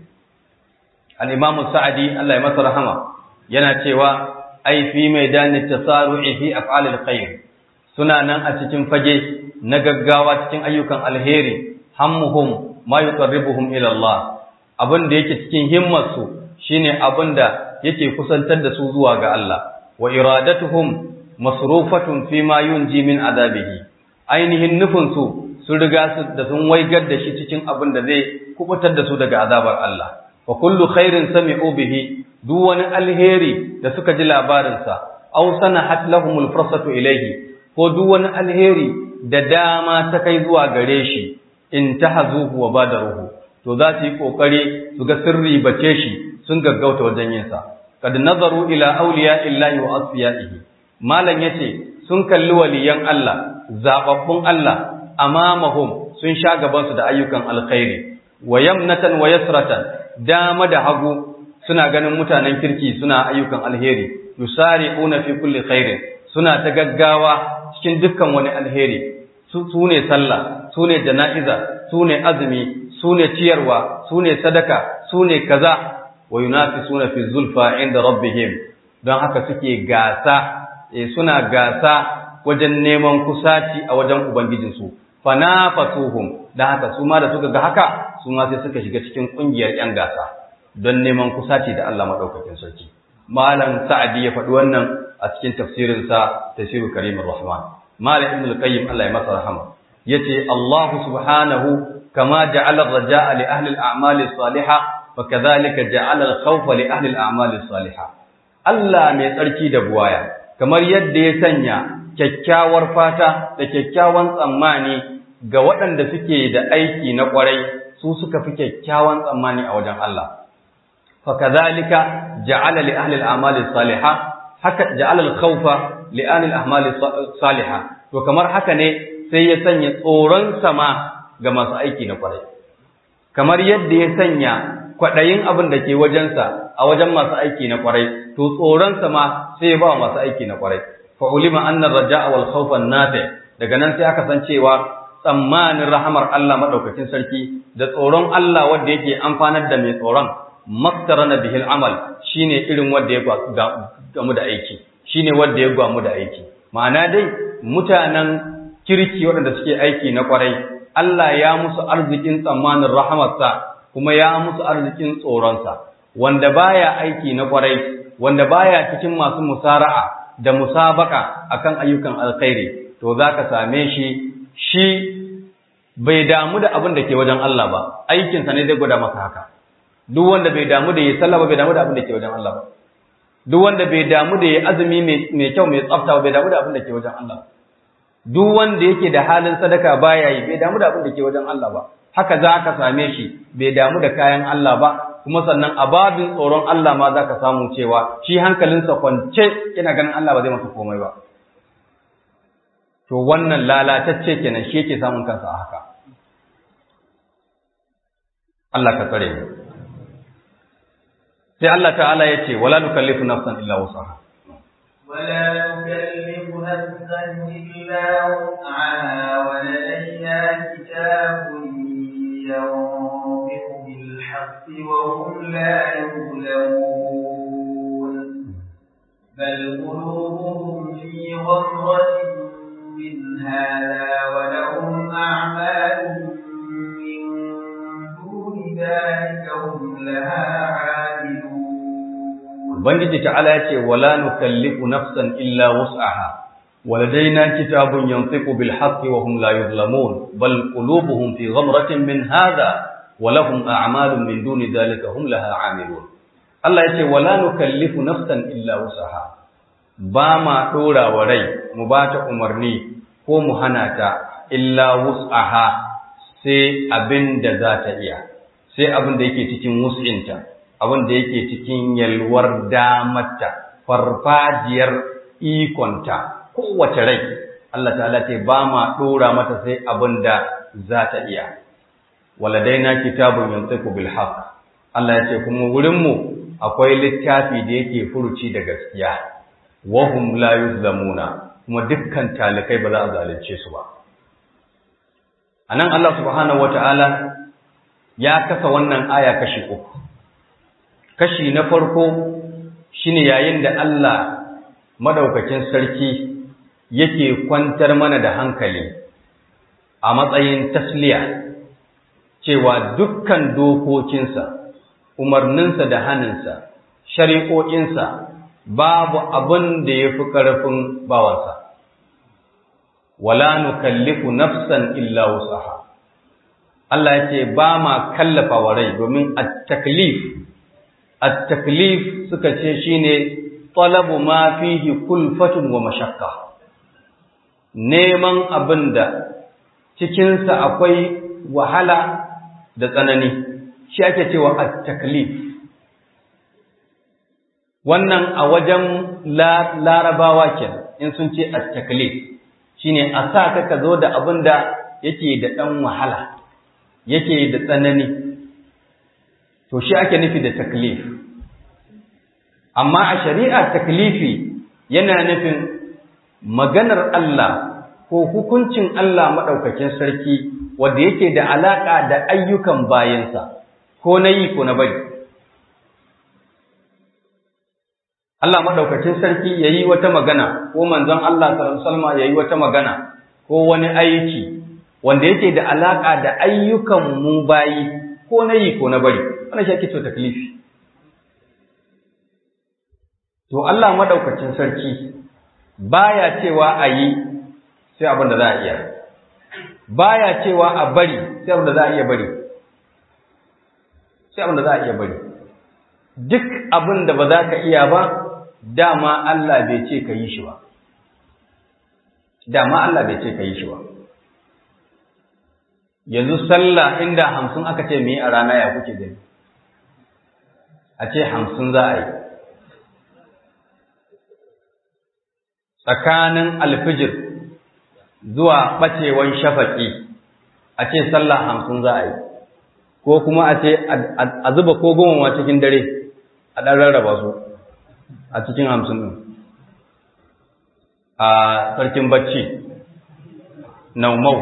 Al-Imam Sa'di Allah ya masa rahama yana cewa ai fi maidanin tasaru'i fi af'alil khair, suna nan a cikin fage na gaggawa cikin ayyukan alheri. Hammuhum ma yuqarribuhum ila Allah, abin da yake cikin himmarsu shine abin da yake kusantar da su zuwa ga Allah. Wa iradatuhum masrufatun fi ma yunji min adabihi, ainihin nufin su sun riga su da sun waigar da shi cikin abin da zai kubutar da su daga azabar Allah. Wa kullu khairin sami'u bihi, duk wani alheri da suka ji labarinsa, aw sanahat lahumul fursatu ilayhi, ko duk wani alheri da dama ta kai zuwa gare shi, intahazuhu wa badaruhu, to za su yi kokari su ga sirri bace shi, sun gaggauta wajen yin sa. Kad nazaru ila awliya illahi wa asfiyaihi, malan yace sun kalli waliyan Allah, zababbun Allah, amamahum sun sha gaban su da ayyukan alkhairi, wa yamnatan wa yasratan, dama da hagu suna ganin mutanen kirki suna ayyukan alheri. Yusari'una fi kulli khairin, suna ta gaggawa cikin dukkan wani alheri. Su ne sallah, su ne jana'iza, su ne azumi, su ne ciyarwa, su ne sadaka, su ne kaza. Wa yunafisuna fi zulfa inda rabbihim, don haka suke gasa, suna gasa wajen neman kusaci a wajen ubangijinsu. Fanafasuhum, don haka su ma da suka ga haka, su ma sai suka shiga cikin kungiyar yan gasa don neman kusaci da Allah madaukakin sarki. Malam Sa'di ya faɗi wannan a cikin tafsirin sa Tafsirul Karimur Rahman. Malam Ibn al-Qayyim Allah ya masa rahama yace Allah subhanahu kama ja'ala ar-raja'a li ahli al-a'mal as-salihah wa kadhalika ja'ala al-khawfa li ahli al-a'mal as-salihah. Allah mai tsarki da buwaya kamar yadda ya sanya kyakkyawar fata da kyakkyawan tsammani ga waɗanda suke da aiki na ƙwarai, su suka fi kyakkyawan tsammani a wajen Allah. Fakadhalika ja'ala li ahli al-a'mal as-salihah, haka ja'ala al-khawfa li ahli al-a'mal as-salihah. To kamar haka ne sai ya sanya tsoron sama ga masu aiki na ƙwarai. Kamar yadda ya sanya kwaɗayin abin da ke wajensa a wajen masu aiki na ƙwarai, to tsoron sama sai ya ba masu aiki na ƙwarai. Fa ulima anna ar-raja'a wal khawfa an-nafi', daga nan sai aka san cewa tsammanin rahamar Allah madaukakin sarki da tsoron Allah wanda yake amfanar da mai tsoron, maktarana bihil amal, shine irin wanda ya gamu da aiki, shine wanda ya gamu da aiki. Ma'ana dai mutanen kirki waɗanda suke aiki na kwarai, Allah ya musu arzikin tsammanin rahamarsa kuma ya musu arzikin tsoronsa. wanda baya aiki na kwarai, wanda baya cikin masu musara'a da musabaka akan ayyukan alkhairi, to zaka same shi bai damu da abin da ke wajen Allah ba, aikinsa ne zai gwada maka haka. Duk wanda bai damu da yi sallah ba bai damu da abin da ke wajen Allah ba. Duk wanda bai damu da yi azumi mai kyau mai tsafta ba bai damu da abin da ke wajen Allah ba. Duk wanda yake da halin sadaka baya yi bai damu da abin da ke wajen Allah ba. Haka za ka same shi bai damu da kayan Allah ba, kuma sannan a babin tsoron Allah ma za ka samu cewa shi hankalinsa kwance yana ganin Allah ba zai masa komai ba. To wannan lalatacce kenan shi yake samun kansa a haka. Allah ka tsare mu. Sai Allah ta'ala ya ce wala nukallifu nafsan illa wusaha. ولا نكلف نفسا إلا وسعها ولدينا كتاب ينطق بالحق وهم لا يظلمون بل قلوبهم في غمرة من هذا ولهم أعمال من دون ذلك هم لها عاملون. Ubangiji ta'ala ya ce wala nukallifu nafsan illa wus'aha waladaina kitabun yantiqu bil haqqi wa hum la yuzlamun bal qulubuhum fi ghamratin min hadha wa lahum a'malun min duni dhalika hum laha 'amilun. Allah ya ce wala nukallifu nafsan illa wus'aha, ba ma dora wa rai mu ba ta umarni ko mu hana ta illa wus'aha sai abin da za ta iya, sai abin da yake cikin wus'inta, abin da yake cikin yalwar damarta, farfajiyar ikonta, kowace rai Allah ta'ala ce ba ma dora mata sai abin da za ta iya. Waladaina kitabun yantiqu bil haqq, Allah ya ce kuma wurin mu akwai littafi da yake furuci da gaskiya, wa hum la yuzlamuna, kuma dukkan talikai ba za a zalunce su ba. Anan Allah subhanahu wata'ala ya kasa wannan aya kashi uku. Kashi na farko shine yayin da Allah madaukakin sarki yake kwantar mana da hankali a matsayin tasliya cewa dukkan dokokinsa, umarninsa da haninsa, shari'o'insa babu abin da ya fi ƙarfin bawansa. Wala nukallifu nafsan illa wusaha. Allah ya ce ba ma kallafa wa rai, domin at-taklif suka ce shine talabu ma fihi kulfatun wa mashakka, neman abin da cikinsa akwai wahala da tsanani, shi ake cewa at-taklif. Wannan a wajen larabawa kenan in sun ce at-taklif shine a sa ka zo da abin da yake da ɗan wahala, yake da tsanani, to shi ake nufi da taklif. Amma a shari'a taklifi yana nufin maganar Allah ko hukuncin Allah maɗaukakin sarki wanda yake da alaƙa da ayyukan bayansa, ko na yi ko na bari. Allah maɗaukakin sarki ya yi wata magana, ko manzon Allah sallallahu alaihi wasallam ya yi wata magana, ko wani aiki wanda yake da alaƙa da ayyukan mu bayi, ko na yi ko na bari, wannan shi ake cewa taklifi. To Allah maɗaukakin sarki baya cewa a yi sai abin da za a iya, baya cewa a bari sai abin da za a iya bari, sai abin da za a iya bari. Duk abin da ba za ka iya ba, dama Allah bai ce ka yi shi ba, dama Allah bai ce ka yi shi ba. Yanzu sallah inda 50 aka ce me a rana ya kuke gani? A ce 50 za a yi. Tsakanin alfijir zuwa ɓacewan shafaƙi a ce sallah 50 za a yi, ko kuma a ce a zuba ko 10 ma cikin dare a ɗan rarraba su a cikin 50 ɗin. A sarkin bacci, naumau,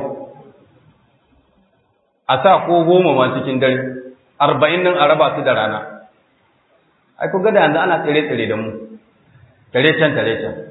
a sa ko 10 ma cikin dare, 40 ɗin a raba su da rana. Ai, ku gada yanzu ana tsere-tsere da mu, tare can.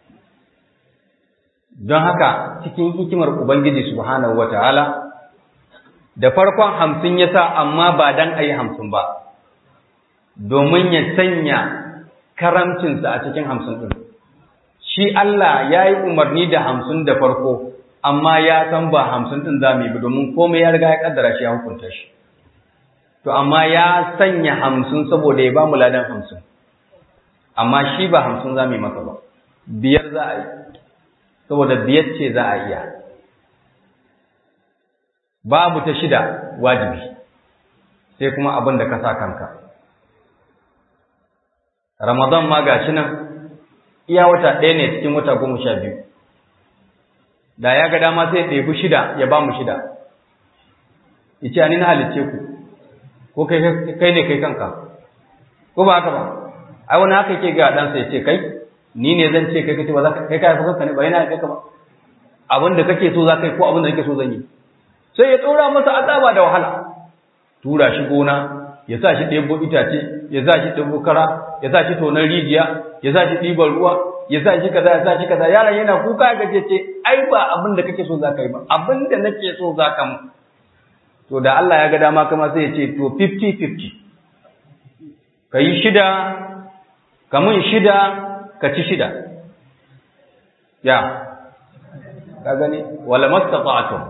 Don haka cikin hikimar Ubangiji subhanahu wata'ala da farkon 50 ya sa, amma ba dan ayi 50 ba, domin ya sanya karamcinsa a cikin 50 ɗin. Shi Allah ya yi umarni da 50 da farko, amma ya san ba 50 ɗin za mu yi ba domin komai ya riga ya kaddara shi ya hukunta shi. To, amma ya sanya 50 saboda ya ba mu ladan 50, amma shi ba 50 za mu yi masa ba, 5 za a yi, saboda 5 ce za a iya. Babu ta 6 wajibi, sai kuma abin da ka sa kanka. Ramadan ma gashi nan iya wata ɗaya ne cikin wata 12. Da ya ga dama sai ya ɗebi 6 ya ba mu 6. Ice ni na halicce ku, ko kai ne kai kanka, ko ba haka ba? Ai wani haka yake ga ɗansa ya ce kai, ni ne zan ce kai kace ba za ka kai kai kanka ne ba yana kai ka ba. Abin da kake so za ka yi ko abin da kake so zan yi. Sai ya ɗora masa azaba da wahala, tura shi gona, ya sa shi ɗebo itace, ya sa shi ɗebo kara, ya sa shi tonon rijiya, ya sa shi ɗiban ruwa, ya sa shi kaza, ya sa shi kaza. Yaron yana kuka ya gaje ce, ai ba abin da kake so za ka yi ba, abin da nake so za ka mu. To da Allah ya ga dama kama sai ya ce to 50-50. Ka yi 6, ka mun 6, ka ci 6. Ya, ka gani, wala mastata'tum.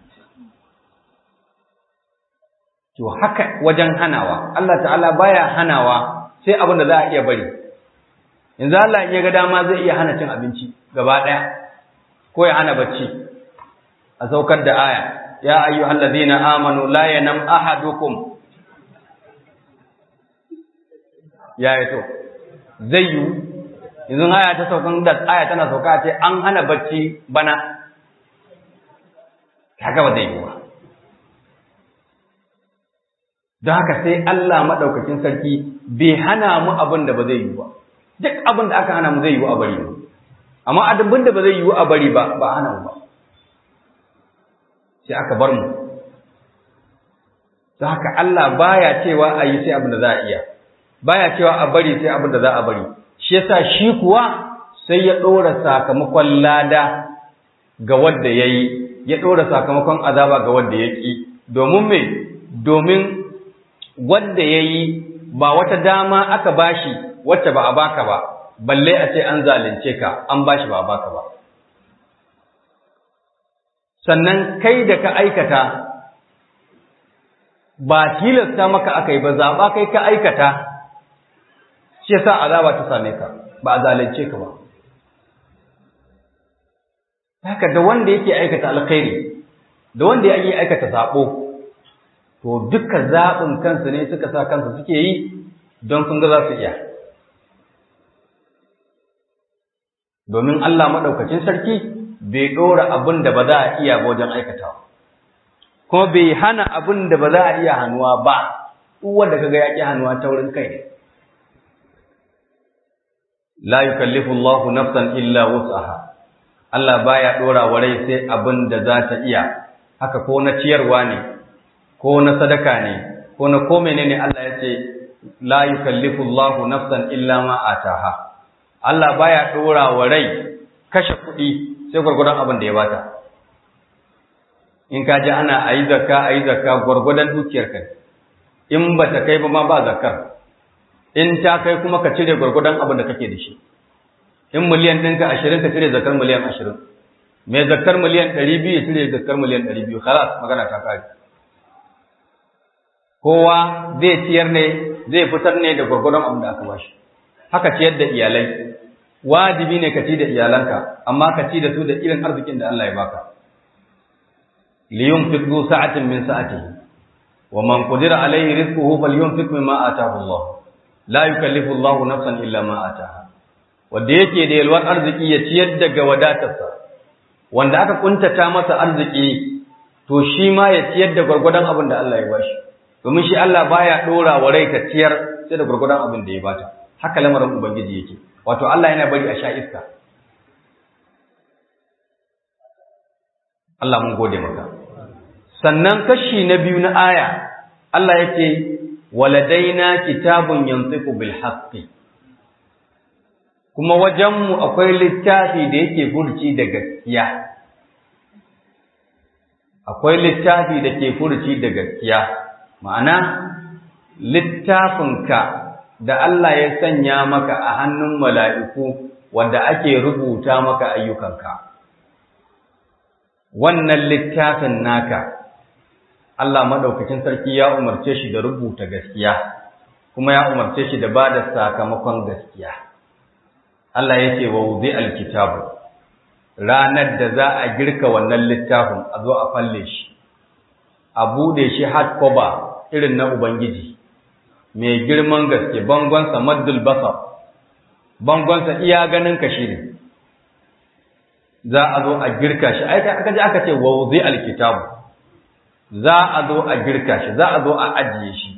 To haka wajen hanawa, Allah ta'ala baya hanawa sai abin da za a iya bari. Yanzu Allah in ya ga dama zai iya hana cin abinci gaba ɗaya, ko ya hana bacci. A saukar da aya, ya ayyuhal ladina amanu la yanam ahadukum. Ya yi to, zai yi, yanzu aya ta saukan da aya tana sauka ce an hana bacci bana, haka ba zai yi ba. Don haka sai Allah maɗaukakin sarki bai hana mu abin da ba zai yi ba. Duk abin da aka hana mu zai yi a bari ba. Amma abin da ba zai yi a bari ba, ba hana mu ba. Sai aka bar mu. Don haka Allah baya cewa a yi sai abin da za a iya. Baya cewa a bari sai abin da za a bari. Shi yasa shi kuwa sai ya ɗora sakamakon lada ga wanda ya yi, ya ɗora sakamakon azaba ga wanda ya ƙi. Domin me? Domin wanda ya yi ba wata dama aka bashi wacce ba a baka ba, balle a ce an zalunce ka an bashi ba a baka ba. Sannan kai da ka aikata ba tilasta maka aka yi ba, zaɓa kai ka aikata, shi yasa azaba ta same ka, ba a zalunce ka ba. Haka da wanda yake aikata alkhairi, da wanda yake aikata zaɓo, to duka zaɓin kansu ne suka sa kansu suke yi don sun ga za su iya. Domin Allah maɗaukacin sarki bai ɗora abin da ba za a iya ba wajen aikatawa, kuma bai hana abin da ba za a iya hannuwa ba, uwar da kaga ya ƙi hannuwa ta wurin kai ne. La yukallifu Allahu nafsan illa wus'aha. Allah baya ɗora wa rai sai abin da za ta iya, haka ko na ciyarwa ne, ko na sadaka ne, ko na ko menene Allah ya ce la yukallifu Allahu nafsan illa ma ataha. Allah baya dora wa rai kashe kuɗi sai gurgurdan abin da ya bata. In ka ji ana ayi zakka gurgurdan dukiyar ka. In ba ta kai ba ma ba zakkar. In ta kai kuma ka cire gurgurdan abin da kake da shi. In miliyan ɗinka 20 ka cire zakkar miliyan 20. Mai zakkar miliyan 200 ya cire zakkar miliyan 200. Khalas magana ta kare. Kowa zai ciyar ne, zai fitar ne da gwargwadon abin da aka bashi. Haka ciyar da iyalai, wajibi ne ka ci da iyalanka, amma ka ci da su da irin arzikin da Allah ya baka. Liyunfiq zu sa'atin min sa'atihi, wa man qadira alayhi rizquhu falyunfiq mimma ataahu Allah. La yukallifu Allah nafsan illa ma ataaha. Wanda yake da yalwar arziki ya ciyar daga wadatarsa, wanda aka kuntata masa arziki to shi ma ya ciyar da gwargwadon abin da Allah ya bashi. Domin shi Allah baya dora wa rai ta ciyar sai da gurgurdan abin da ya bata. Haka lamarin ubangiji yake. Wato Allah yana bari a sha iska. Allah mun gode maka. Sannan kashi na biyu na aya Allah yake waladaina kitabun yantiqu bil haqqi. Kuma wajenmu akwai littafi da yake furci da gaskiya. Akwai littafi da ke furci da gaskiya. Ma'ana littafinka da Allah ya sanya maka a hannun mala'iku wanda ake rubuta maka ayyukanka. Wannan littafin naka, Allah maɗaukacin sarki ya umarce shi da rubuta gaskiya, kuma ya umarce shi da ba da sakamakon gaskiya. Allah ya ce wa wuzi alkitabu, ranar da za a girka wannan littafin a zo a falle shi, a buɗe shi hardcover irin na Ubangiji, mai girman gaske, bangonsa maddul basar, bangonsa iya ganin ka shi ne. Za a zo a girka shi, aka ji aka ce wa wuzi alkitabu, za a zo a girka shi, za a zo a ajiye shi.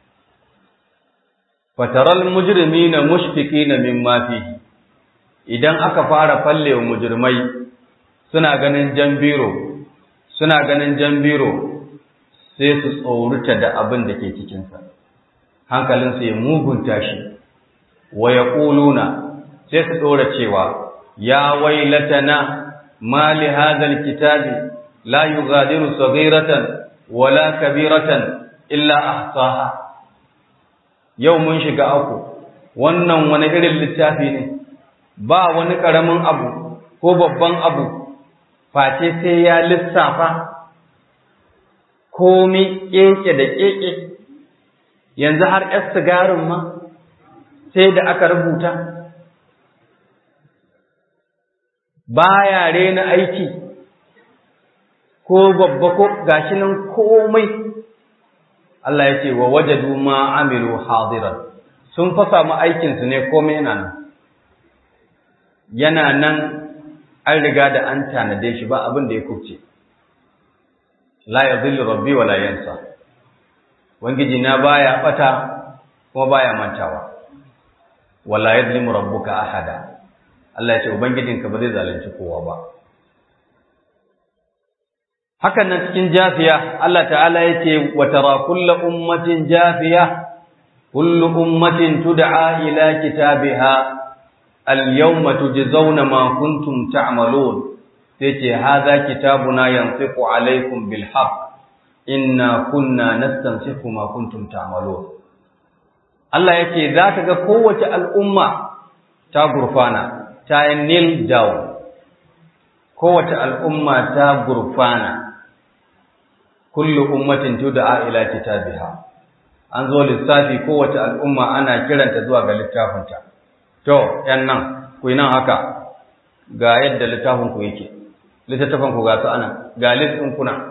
Fataral mujrimina mushfiqina mimma fihi, idan aka fara fallewa mujrimai suna ganin jambiro sai su tsorata da abin da ke cikinsa, hankalinsu ya mugunta shi, wa yaquluna sai su ɗora cewa ya wailatana ma li hadhal kitabi la yughadiru saghiratan wala kabiratan illa ahsaha. Yau mun shiga aku, wannan wani irin littafi ne, ba wani karamin abu ko babban abu face sai ya lissafa komi keke da keke, yanzu har ƴar sigarin ma sai da aka rubuta. Baya rena aiki ko babba ko gashi nan komai. Allah ya ce wa wajadu ma amilu hadiran, sun fa samu aikinsu ne komai yana nan an riga da an tanade shi, ba abin da ya kubce. La yadhillu rabbi wa la yansa, wangiji na baya bata kuma baya mantawa. Wala yadhlimu rabbuka ahada, Allah ya ce ubangijinka ba zai zalunci kowa ba. Hakan nan cikin jafiya Allah ta'ala ya ce wa tara kullu ummatin jafiya, kullu ummatin tud'a ila kitabiha al-yawma tujzauna ma kuntum ta'malun. Sai ce hadha kitabuna yantiqu alaykum bil haqq inna kunna nastansikhu ma kuntum ta'malun. Allah yake zaka ga kowace al'umma ta gurfana, ta kneel down, kowace al'umma ta gurfana. Kullu ummatin tud'a ila kitabiha, an zo lissafi kowace al'umma ana kiranta zuwa ga littafinta. To yan nan ku yi nan haka, ga yadda littafin ku yake, littattafan ku ga su ana, ga listin kuna.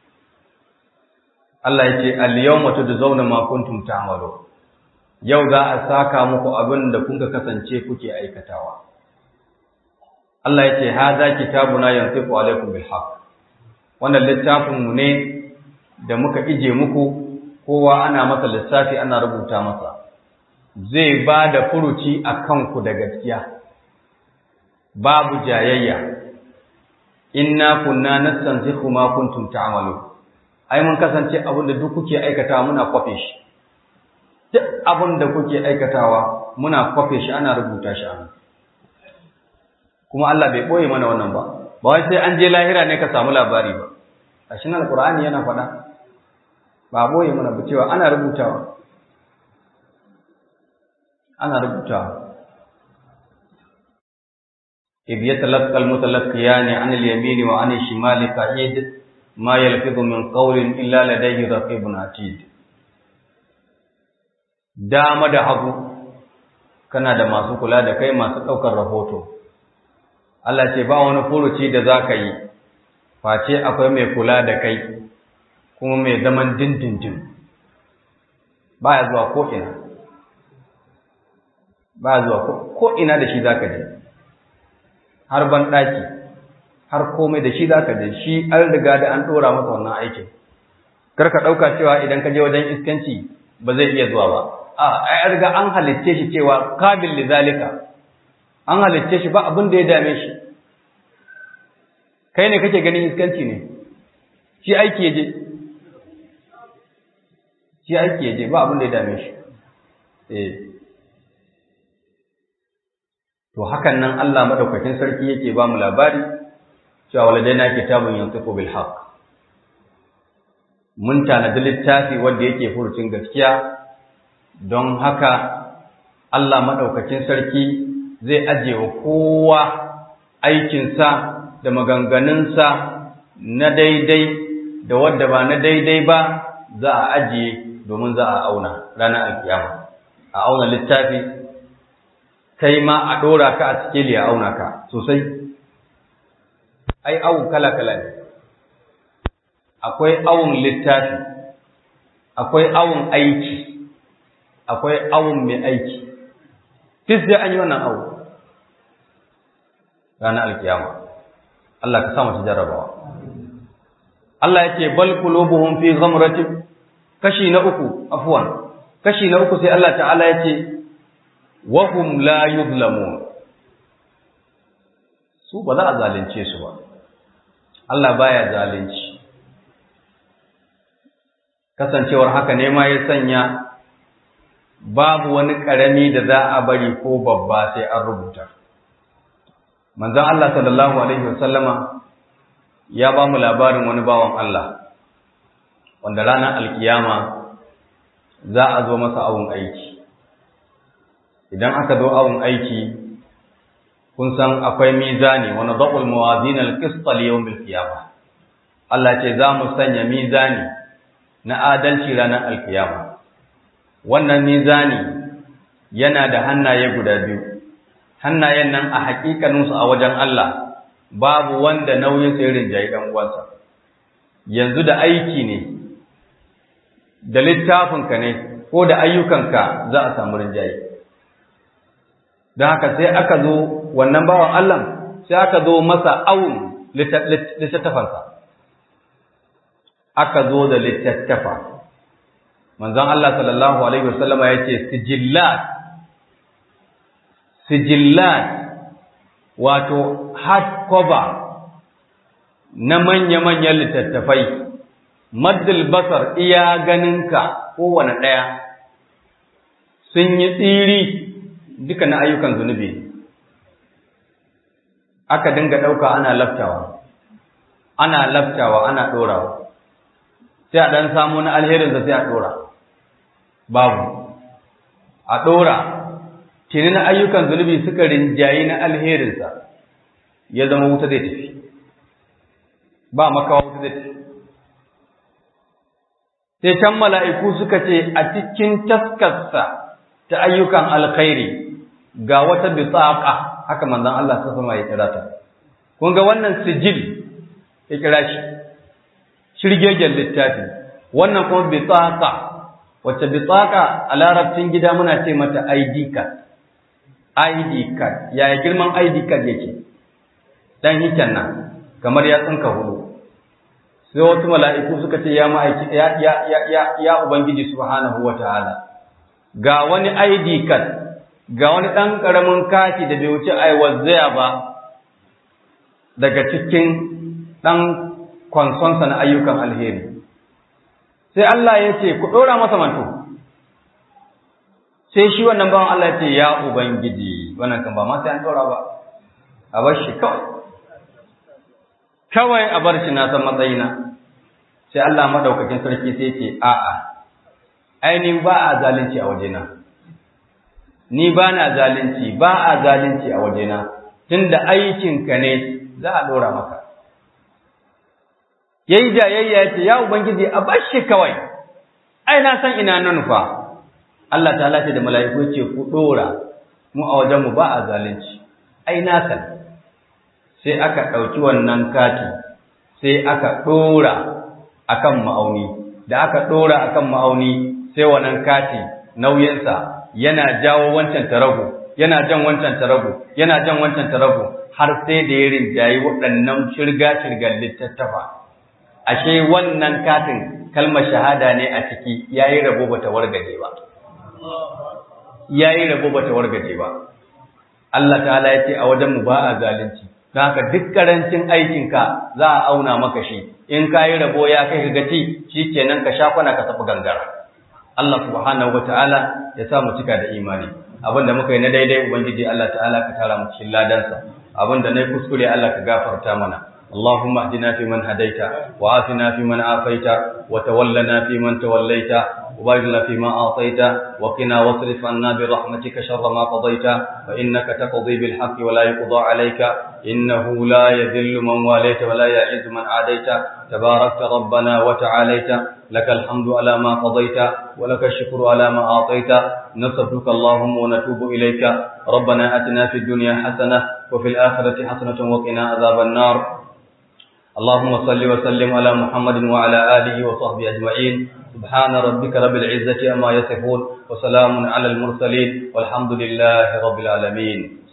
Allah yake al-yawma tujzauna ma kuntum ta'malun, yau za a saka muku abin da kun kasance kuke aikatawa. Allah yake hadha kitabuna yantiqu alaykum bil haqq, wannan littafin mu ne da muka ije muku, kowa ana masa lissafi, ana rubuta masa, zai ba da furuci a kanku da gaskiya, babu jayayya. Inna kunna nastansikhu ma kuntum ta'malun, ai mun kasance abin da duk kuke aikatawa muna kwafe shi, duk abin da kuke aikatawa muna kwafe shi, ana rubuta shi a kuma Allah bai boye mana wannan ba wai sai an je lahira ne ka samu labari ba. A shi Alƙur'ani yana faɗa, ba boye mana ba cewa ana rubutawa, ana rubutawa. إذ يتلقى المتلقيان عن اليمين وعن الشمال قعيد ما يلفظ من قول إلا لديه رقيب عتيد. dama da hagu kana da masu kula da kai, masu ɗaukar rahoto. Allah ce ba wani furuci da za ka yi face akwai mai kula da kai kuma mai zaman dindindin, ba ya zuwa ko'ina, ba ya zuwa ko'ina da shi za ka je, har ban ɗaki, har komai da shi za ka je, shi an riga da an ɗora masa wannan aikin. Kar ka ɗauka cewa idan ka je wajen iskanci ba zai iya zuwa ba. An riga an halitce shi cewa kabil li zalika, an halitce shi ba abin da ya dame shi. Kai ne kake ganin iskanci ne, shi aiki ya je, shi aiki ya je, ba abin da ya dame shi. To hakan nan Allah madaukakin sarki yake ba mu labari cewa waladaina kitabun yantiqu bil haqq, mun tanadi littafi wanda yake furucin gaskiya, don haka Allah maɗaukakin sarki zai aje wa kowa aikinsa da maganganunsa na daidai da wadda ba na daidai ba za a ajiye domin za a auna ranar alkiyama. A auna littafi, kai ma a ɗora ka a cikin ya auna ka sosai. Ai, awun kala-kala ne. Akwai awun littafi, akwai awun aiki, akwai awun mai aiki. Fis da an yi wannan awu ranar alkiyama. Allah ka samu ta jarrabawa. Allah ya ce bal qulubuhum fi ghamratin, kashi na uku sai Allah ta'ala ya ce wa hum la yuzlamun, su ba za a zalunce su ba. Allah baya zalunci. Kasancewar haka ne ma ya sanya babu wani ƙarami da za a bari ko babba sai an rubuta. Manzon Allah sallallahu alaihi wasallama ya ba mu labarin wani bawan Allah wanda ranar alkiyama za a zo masa awun aiki. Idan aka zo awun aiki, kun san akwai mizani, wa nadhul mawazin al-qist li yawm al-qiyamah. Allah ce za mu sanya mizani na adalci ranar alkiyama. Wannan mizani yana da hannaye guda biyu. Hannayen nan a hakikaninsu a wajen Allah babu wanda nauyin sa irin jayi dan uwansa. Yanzu da aiki ne, da littafinka ne ko da ayyukanka za a samu rinjaye. Don haka sai aka zo wannan bawan Allah sai aka zo masa awun littattafansa. Aka zo da littattafa. Manzon Allah sallallahu alaihi wasallama ya ce sijillat wato hard cover na manya-manyan littattafai, maddal basar iya ganinka kowane ɗaya sun yi tsiri duka na ayyukan zunubi. Aka dinga ɗauka ana laftawa ana ɗorawa, sai a ɗan samu na alherinsa sai a ɗora, babu a ɗora, tuni na ayyukan zunubi suka rinjayi na alherinsa, ya zama wuta zai tafi, ba makawa wuta zai tafi. Sai can mala'iku suka ce a cikin taskarsa ta ayyukan alkhairi ga wata bitsaƙa, haka manzon Allah ta sama ya kira ta. Kun ga wannan sijil ya kira shi, shirgegen littafi, wannan kuma bitsaƙa, wacce bitsaƙa a larabcin gida muna ce mata ID card. ID card, yaya girman ID card yake? Dan hiken nan, kamar ya tsinka hudu. Sai wasu mala'iku suka ce ya Ubangiji subhanahu wa ta'ala, ga wani ID card, ga wani ɗan ƙaramin kati da bai wuce aiwazzaya ba daga cikin ɗan kwansonsa na ayyukan alheri. Sai Allah ya ce, ku ɗora masa manto. Sai shi wannan bawan Allah ya ce, ya Ubangiji, wannan kan ba ma sai an ɗora ba, a bar shi kawai. Kawai a bar shi na san matsayina. Sai Allah madaukakin sarki sai ce, a'a, ainihin ba a zalunci a wajena. Ni ba na zalunci, ba a zalunci a wajena, tun da aikinka ne za a ɗora maka. Yayi jayayya ce, ya Ubangiji, a bar shi kawai, ai na san ina na nufa. Allah ta ce da mala'iku ce, ku ɗora, mu a wajenmu ba a zalunci, ai na san. Sai aka ɗauki wannan kati, sai aka ɗora akan ma'auni, da aka ɗora akan ma'auni sai wannan kati nauyinsa yana jawo wancan tarago, yana jan wancan tarago, yana jan wancan tarago, har sai da ya rinjayi waɗannan shirga-shirgar littattafa. Ashe wannan katin kalmar shahada ne a ciki, yayi rabo bata wargaje ba. Yayi rabo bata wargaje ba. Allah ta'ala ya ce a wajenmu ba a zalunci. Don haka duk karancin aikinka za a auna maka shi, in ka yi rabo ya kai ka gaci, shi kenan ka sha kwana ka tafi gangara. Allah subhanahu wa ta'ala ya sa mu cika da imani. Abin da muka yi na daidai Ubangiji Allah ta'ala ka tara mu cikin ladansa. Abin da na yi kuskure Allah ka gafarta mana. اللهم اهدنا فيمن هديت وعافنا فيمن عافيت وتولنا فيمن توليت وبارك لنا فيما أعطيت وقنا واصرف عنا برحمتك شر ما قضيت فإنك تقضي بالحق ولا يقضى عليك إنه لا يذل من واليت ولا يعز من عاديت تباركت ربنا وتعاليت لك الحمد على ما قضيت ولك الشكر على ما أعطيت نصرفك اللهم ونتوب إليك ربنا أتنا في الدنيا حسنة وفي الآخرة حسنة وقنا عذاب النار اللهم صل وسلم على محمد وعلى آله وصحبه أجمعين سبحان ربك رب العزة أما يصفون وسلام على المرسلين والحمد لله رب العالمين